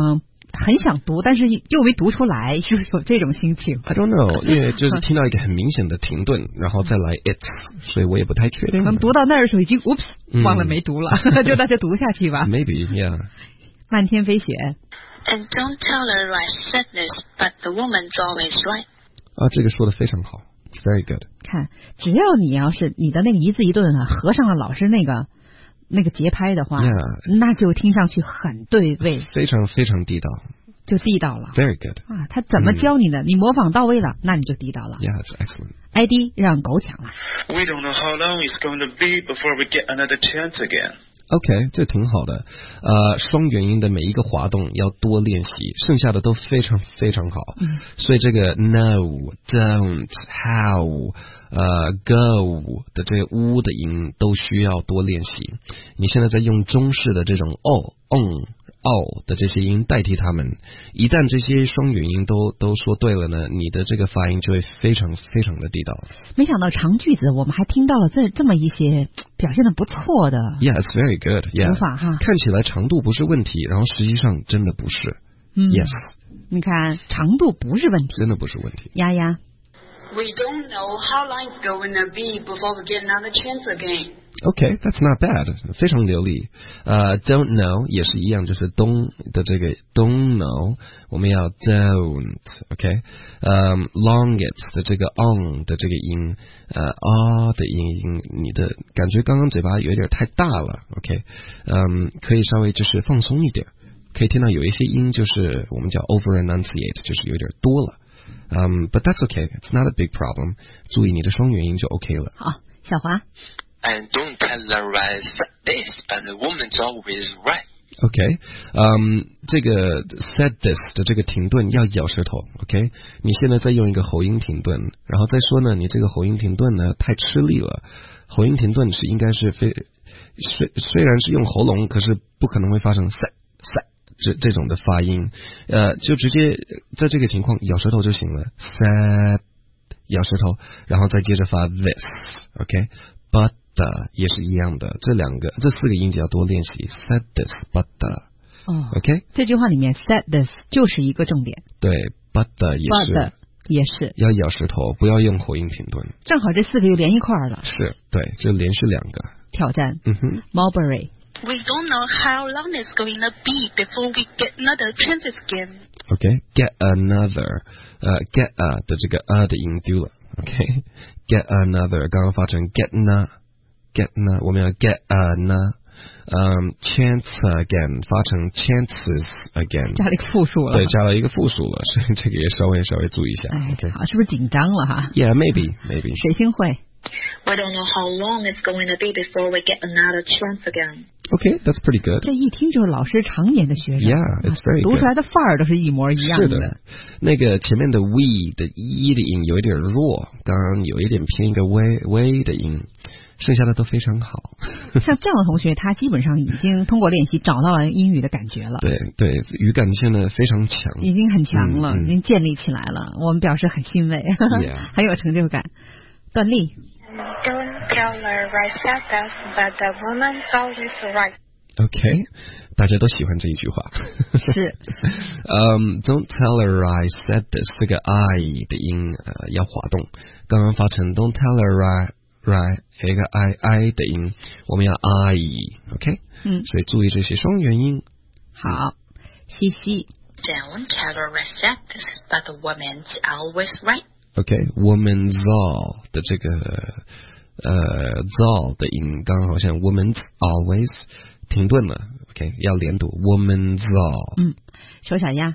很想读，但是又没读出来，是不是有这种心情 ？I don't know， 因为就是听到一个很明显的停顿，然后再来 it， 所以我也不太确定。 可能读到那儿的时候已经 oops、嗯、忘了没读了，就大家读下去吧。 Maybe yeah。 漫天飞雪。 And don't tolerate sadness, but the woman's always right. 啊，这个说的非常好 ，It's very good。 看，只要你要是你的那个一字一顿啊，合上了老师那个那个节拍的话， yeah. 那就听上去很对味， 非常非常地道， 就地道了。 Very good。 啊，他怎么教你的？嗯、你模仿到位了，那你就地道了。 Yeah, it's excellent。 I D 让狗抢了。 We don't know how long it's going to be before we get another chance again.OK， 这挺好的。呃，双元音的每一个滑动要多练习，剩下的都非常非常好。嗯、所以这个 no、don't、how、呃 go 的这个 u 的音都需要多练习。你现在在用中式的这种 o、on、o 的这些音代替它们，一旦这些双元音都都说对了呢，你的这个发音就会非常非常的地道。 没想到长句子我们还听到了这这么一些表现的不错的 Yeah, it's very good. Yeah. 读法哈， 看起来长度不是问题，然后实际上真的不是。 嗯 Yes. 你看长度不是问题， 真的不是问题。 丫丫。 We don't know how long it's going to be before we get another chance again. Okay, that's not bad. 非常流利。呃、uh, don't know 也是一样，就是 don't 的这个 don't know， 我们要 don't。OK， 呃、um, longest 的这个 on 的这个音，呃、uh, ah 的音，你的感觉刚刚嘴巴有点太大了。OK， 嗯、um, 可以稍微就是放松一点，可以听到有一些音就是我们叫 over enunciate， 就是有点多了。Um, but that's okay. It's not a big problem. 注意你的双元音就 OK 了。 好，小华。 And don't tolerate this, but the woman's always right. OK， 嗯、um, 这个 said this 的这个停顿要咬舌头。OK， 你现在在用一个喉音停顿，然后再说呢，你这个喉音停顿呢太吃力了。喉音停顿是应该是非虽虽然是用喉咙，可是不可能会发生 say say。这这种的发音，呃，就直接在这个情况咬舌头就行了 ，said 咬舌头，然后再接着发 this，OK，but、okay? 也是一样的，这两个这四个音节要多练习 ，said this，but， 哦 ，OK， 这句话里面 said this 就是一个重点， 对 ，but 也是 but 也是要咬舌头，不要用喉音停顿， 正好这四个又连一块儿了， 是对，就连续两个挑战， 嗯哼 ，Mulberry。We don't know how long it's going to be before we get another chance again. Okay, get another. 呃、uh, ，get a 的这个 a 的音丢了。Okay, get another 刚刚发成 get na get na， 我们要 get a na。嗯 ，chance again 发成 chances again， 加了一个复数了。 对，加了一个复数了，所以这个也稍微稍微注意一下。 哎 OK， 好，是不是紧张了哈 ？Yeah, maybe, maybe. 水星会。 We don't know how long it's going to be before we get another chance again. Okay, that's pretty good. 这一听就是老师常年的学生。 Yeah, it's very good. 读出来的范儿都是一模一样的。 是的，那个前面的 we 的 e 的音有一点弱，刚刚有一点偏一个 we we 的音，剩下的都非常好。 像这样的同学，他基本上已经通过练习找到了英语的感觉了。 对对，语感现在非常强， 已经很强了， 嗯嗯、 已经建立起来了。我们表示很欣慰， yeah. 很有成就感。段丽。 Don't tolerate sadness, but the woman's always right. OK， 大家都喜欢这一句话。 是。 嗯、um, ，Don't tolerate sadness 这个 I 的音呃要滑动，刚刚发成 Don't tolerate right 一个 I I 的音，我们要 I。OK， 嗯， 所以注意这些双元音。 好，西西。 Don't tolerate sadness, but the woman's always right. OK，woman's、okay, all 的这个呃 all 的音，刚刚好像 woman's always 停顿了 ，OK， 要连读 woman's all。 嗯，手小鸭。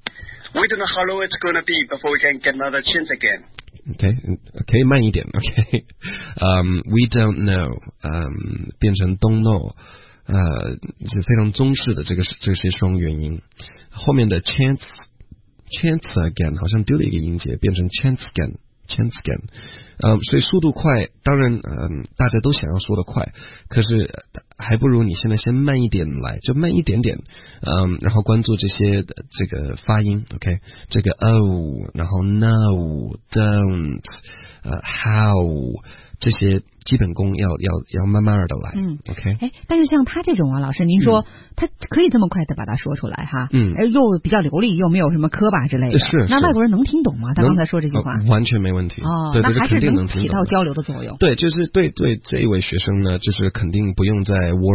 We don't know how long it's going to be before we can get another chance again. OK， 可以慢一点 ，OK， 嗯、um, ，we don't know， 嗯、um, 变成 don't know， 呃，是非常中式的这个这些双元音，后面的 chance。chance again 好像丢了一个音节，变成 chance again chance again， 呃，所以速度快，当然，嗯、呃，大家都想要说的快，可是还不如你现在先慢一点来，就慢一点点，嗯、呃，然后关注这些这个发音 ，OK， 这个 o， 然后 no，don't， 呃 how 这些基本功要要要慢慢的来。 嗯 ，OK。 哎，但是像他这种啊，老师您说、嗯、他可以这么快的把它说出来哈， 嗯， 而又比较流利，又没有什么磕巴之类的， 是， 那外国人能听懂吗？他刚才说这句话， 呃、完全没问题。 哦， 对对， 那还是能起到交流的作用。 对，就是对对这一位学生呢，就是肯定不用再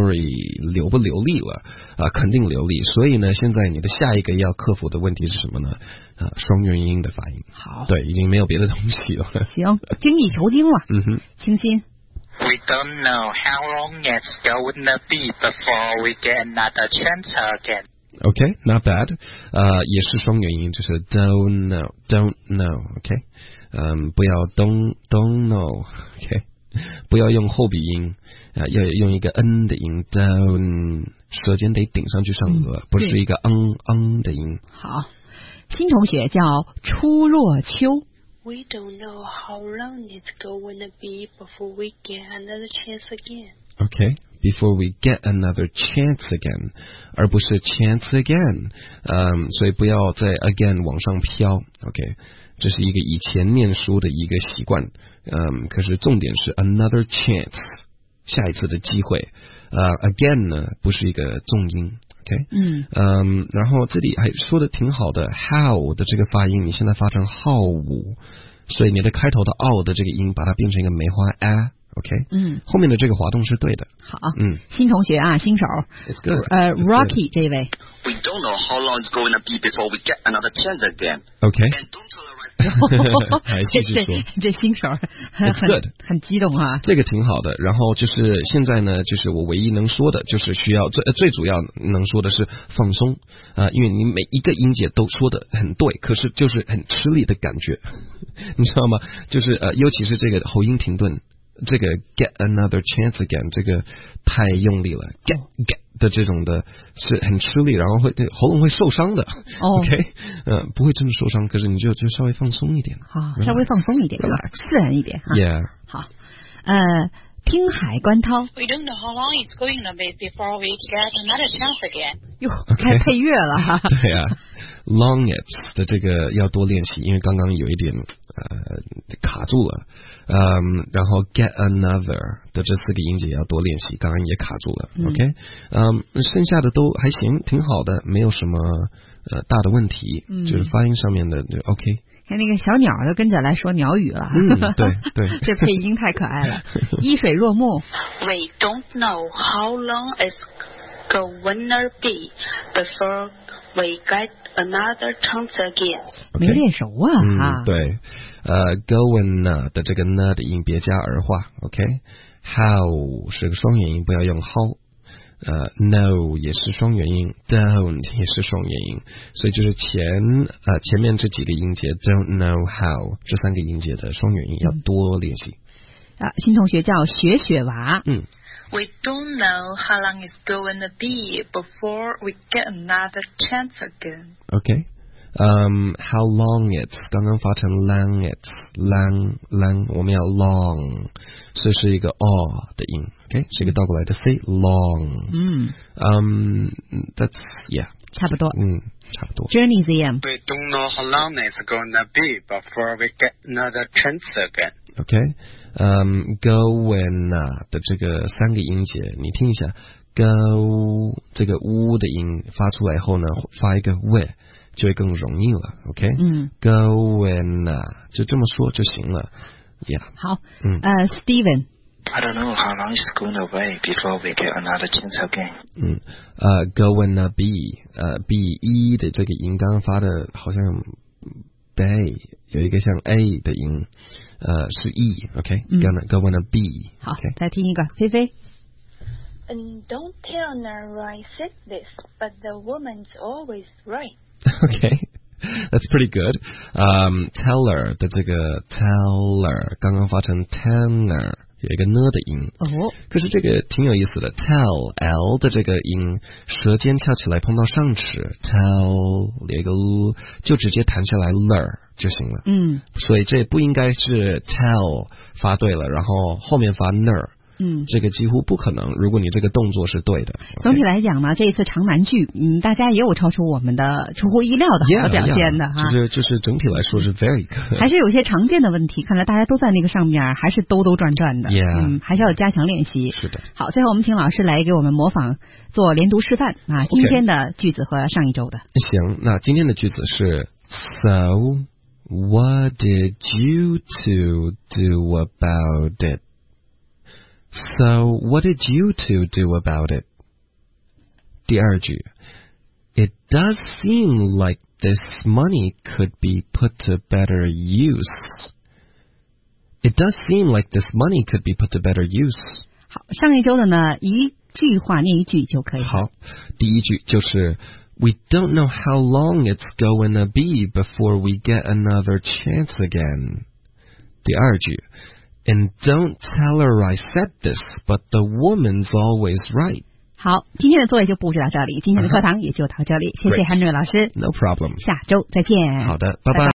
worry 流不流利了啊、呃，肯定流利。所以呢，现在你的下一个要克服的问题是什么呢？啊、呃，双元音的发音。 好， 对，已经没有别的东西了。 行，精益求精了。 嗯哼， 清新。 We don't know how long it's going to be before we get another chance again. Okay, not bad. 呃，也是双元音，就是 don't know, don't know. OK， 嗯，不要 don't don't know. OK， 不要用后鼻音，啊、呃，要用一个 n 的音 don't， 舌尖得顶上去上颚，嗯、不是一个 ng ng 的音。 好，新同学叫初若秋。 We don't know how long it's going to be before we get another chance again. Okay, before we get another chance again, 而不是 chance again. 嗯，所以不要再 again 往上飘。OK， 这是一个以前念书的一个习惯。嗯，可是重点是 another chance， 下一次的机会。呃 ，again 呢不是一个重音。OK， 嗯嗯，然后这里还说的挺好的 ，how 的这个发音，你现在发成 how， 所以你的开头的 ao 的这个音，把它变成一个梅花 a，OK， 嗯， 后面的这个滑动是对的。 好， 嗯， 新同学啊，新手 ，It's good， 呃 It's ，Rocky good. 这位 We don't know how long it's going to be before we get another chance again. OK， And don't tell her 还继续说， 这这新手很 good 很激动啊， 这个挺好的。然后就是现在呢，就是我唯一能说的，就是需要最最主要能说的是放松啊、呃，因为你每一个音节都说的很对，可是就是很吃力的感觉，你知道吗？就是呃，尤其是这个喉音停顿。这个 get another chance again 这个太用力了 get get 的这种的是很吃力，然后会喉咙会受伤的。 哦、 OK， 呃，不会真的受伤，可是你就就稍微放松一点。 好，稍微放松一点 ，relax， 自然一点。 Yeah， 好，呃，听海关涛。 We don't know how long it's going to be before we get another chance again. 哟，开配乐了哈。 对啊 ，long it 的这个要多练习，因为刚刚有一点呃卡住了。嗯，然后 get another 的这四个音节要多练习，刚刚也卡住了。 嗯 OK， 嗯，剩下的都还行，挺好的，没有什么呃大的问题， 嗯、 就是发音上面的就 OK。 看那个小鸟都跟着来说鸟语了， 嗯，对对， 这配音太可爱了。依水若木 We don't know how long it's going to be before we get another chance again. 没练熟啊， 嗯，对，呃 ，going 呢的这个呢的音别加儿化 ，OK，how 是个双元音，不要用 how。呃 ，no 也是双元音 ，don't 也是双元音，所以就是前呃前面这几个音节 don't know how 这三个音节的双元音要多练习。 啊，新同学叫雪雪娃。 嗯。 We don't know how long it's going to be before we get another chance again. OK， 嗯、um, ，how long it's 刚刚发成 long it's long long 我们要 long， 所以是一个 o 的音 ，OK， 是一个倒过来的 c long。 嗯， 嗯、um, ，that's yeah， 差不多， 嗯，差不多。 Journey Z M。 We don't know how long it's going to be before we get another chance again. OK， 嗯、um, ，going 啊的这个三个音节，你听一下 ，go 这个 u 的音发出来以后呢，发一个 w 就会更容易了。OK， 嗯 ，going 啊，就这么说就行了。Yeah， 好， 嗯， 呃 ，Steven。 I don't know how long it's going to wait before we get another chance again. 嗯，呃 ，going be， 呃 ，be e 的这个音刚刚发的好像 bay 有一个像 a 的音。呃，是 e，OK，gonna gonna be。 好，再听一个，菲菲。 And don't tell her I said this, but the woman's always right. Okay, that's pretty good. Um, teller 的这个 teller 刚刚发成 tenor， 有一个呢的音。 哦， 可是这个挺有意思的 ，tell l 的这个音，舌尖跳起来碰到上齿 ，tell 有一个 l， 就直接弹下来 ler 就行了。 嗯， 所以这不应该是 tell 发对了，然后后面发 ner。 嗯， 这个几乎不可能。如果你这个动作是对的， 总体来讲呢，这一次长难句，嗯，大家也有超出我们的出乎意料的好的表现的哈。 就是就是整体来说是 very good， 还是有些常见的问题，看来大家都在那个上面还是兜兜转转的， yeah, 嗯，还是要加强练习。 是的。 好，最后我们请老师来给我们模仿做连读示范啊，今天的句子和上一周的。 行，那今天的句子是 So what did you two do about it? So what did you two do about it? 第二句 It does seem like this money could be put to better use. It does seem like this money could be put to better use. 好，上一周的呢，一句话念一句就可以。 好，第一句就是 We don't know how long it's going to be before we get another chance again. 第二句 And don't tell her I said this, but the woman's always right. 好，今天的作业就布置到这里，今天的课堂也就到这里， uh-huh. 谢谢 Henry 老师。 No problem. 下周再见。 好的，拜拜。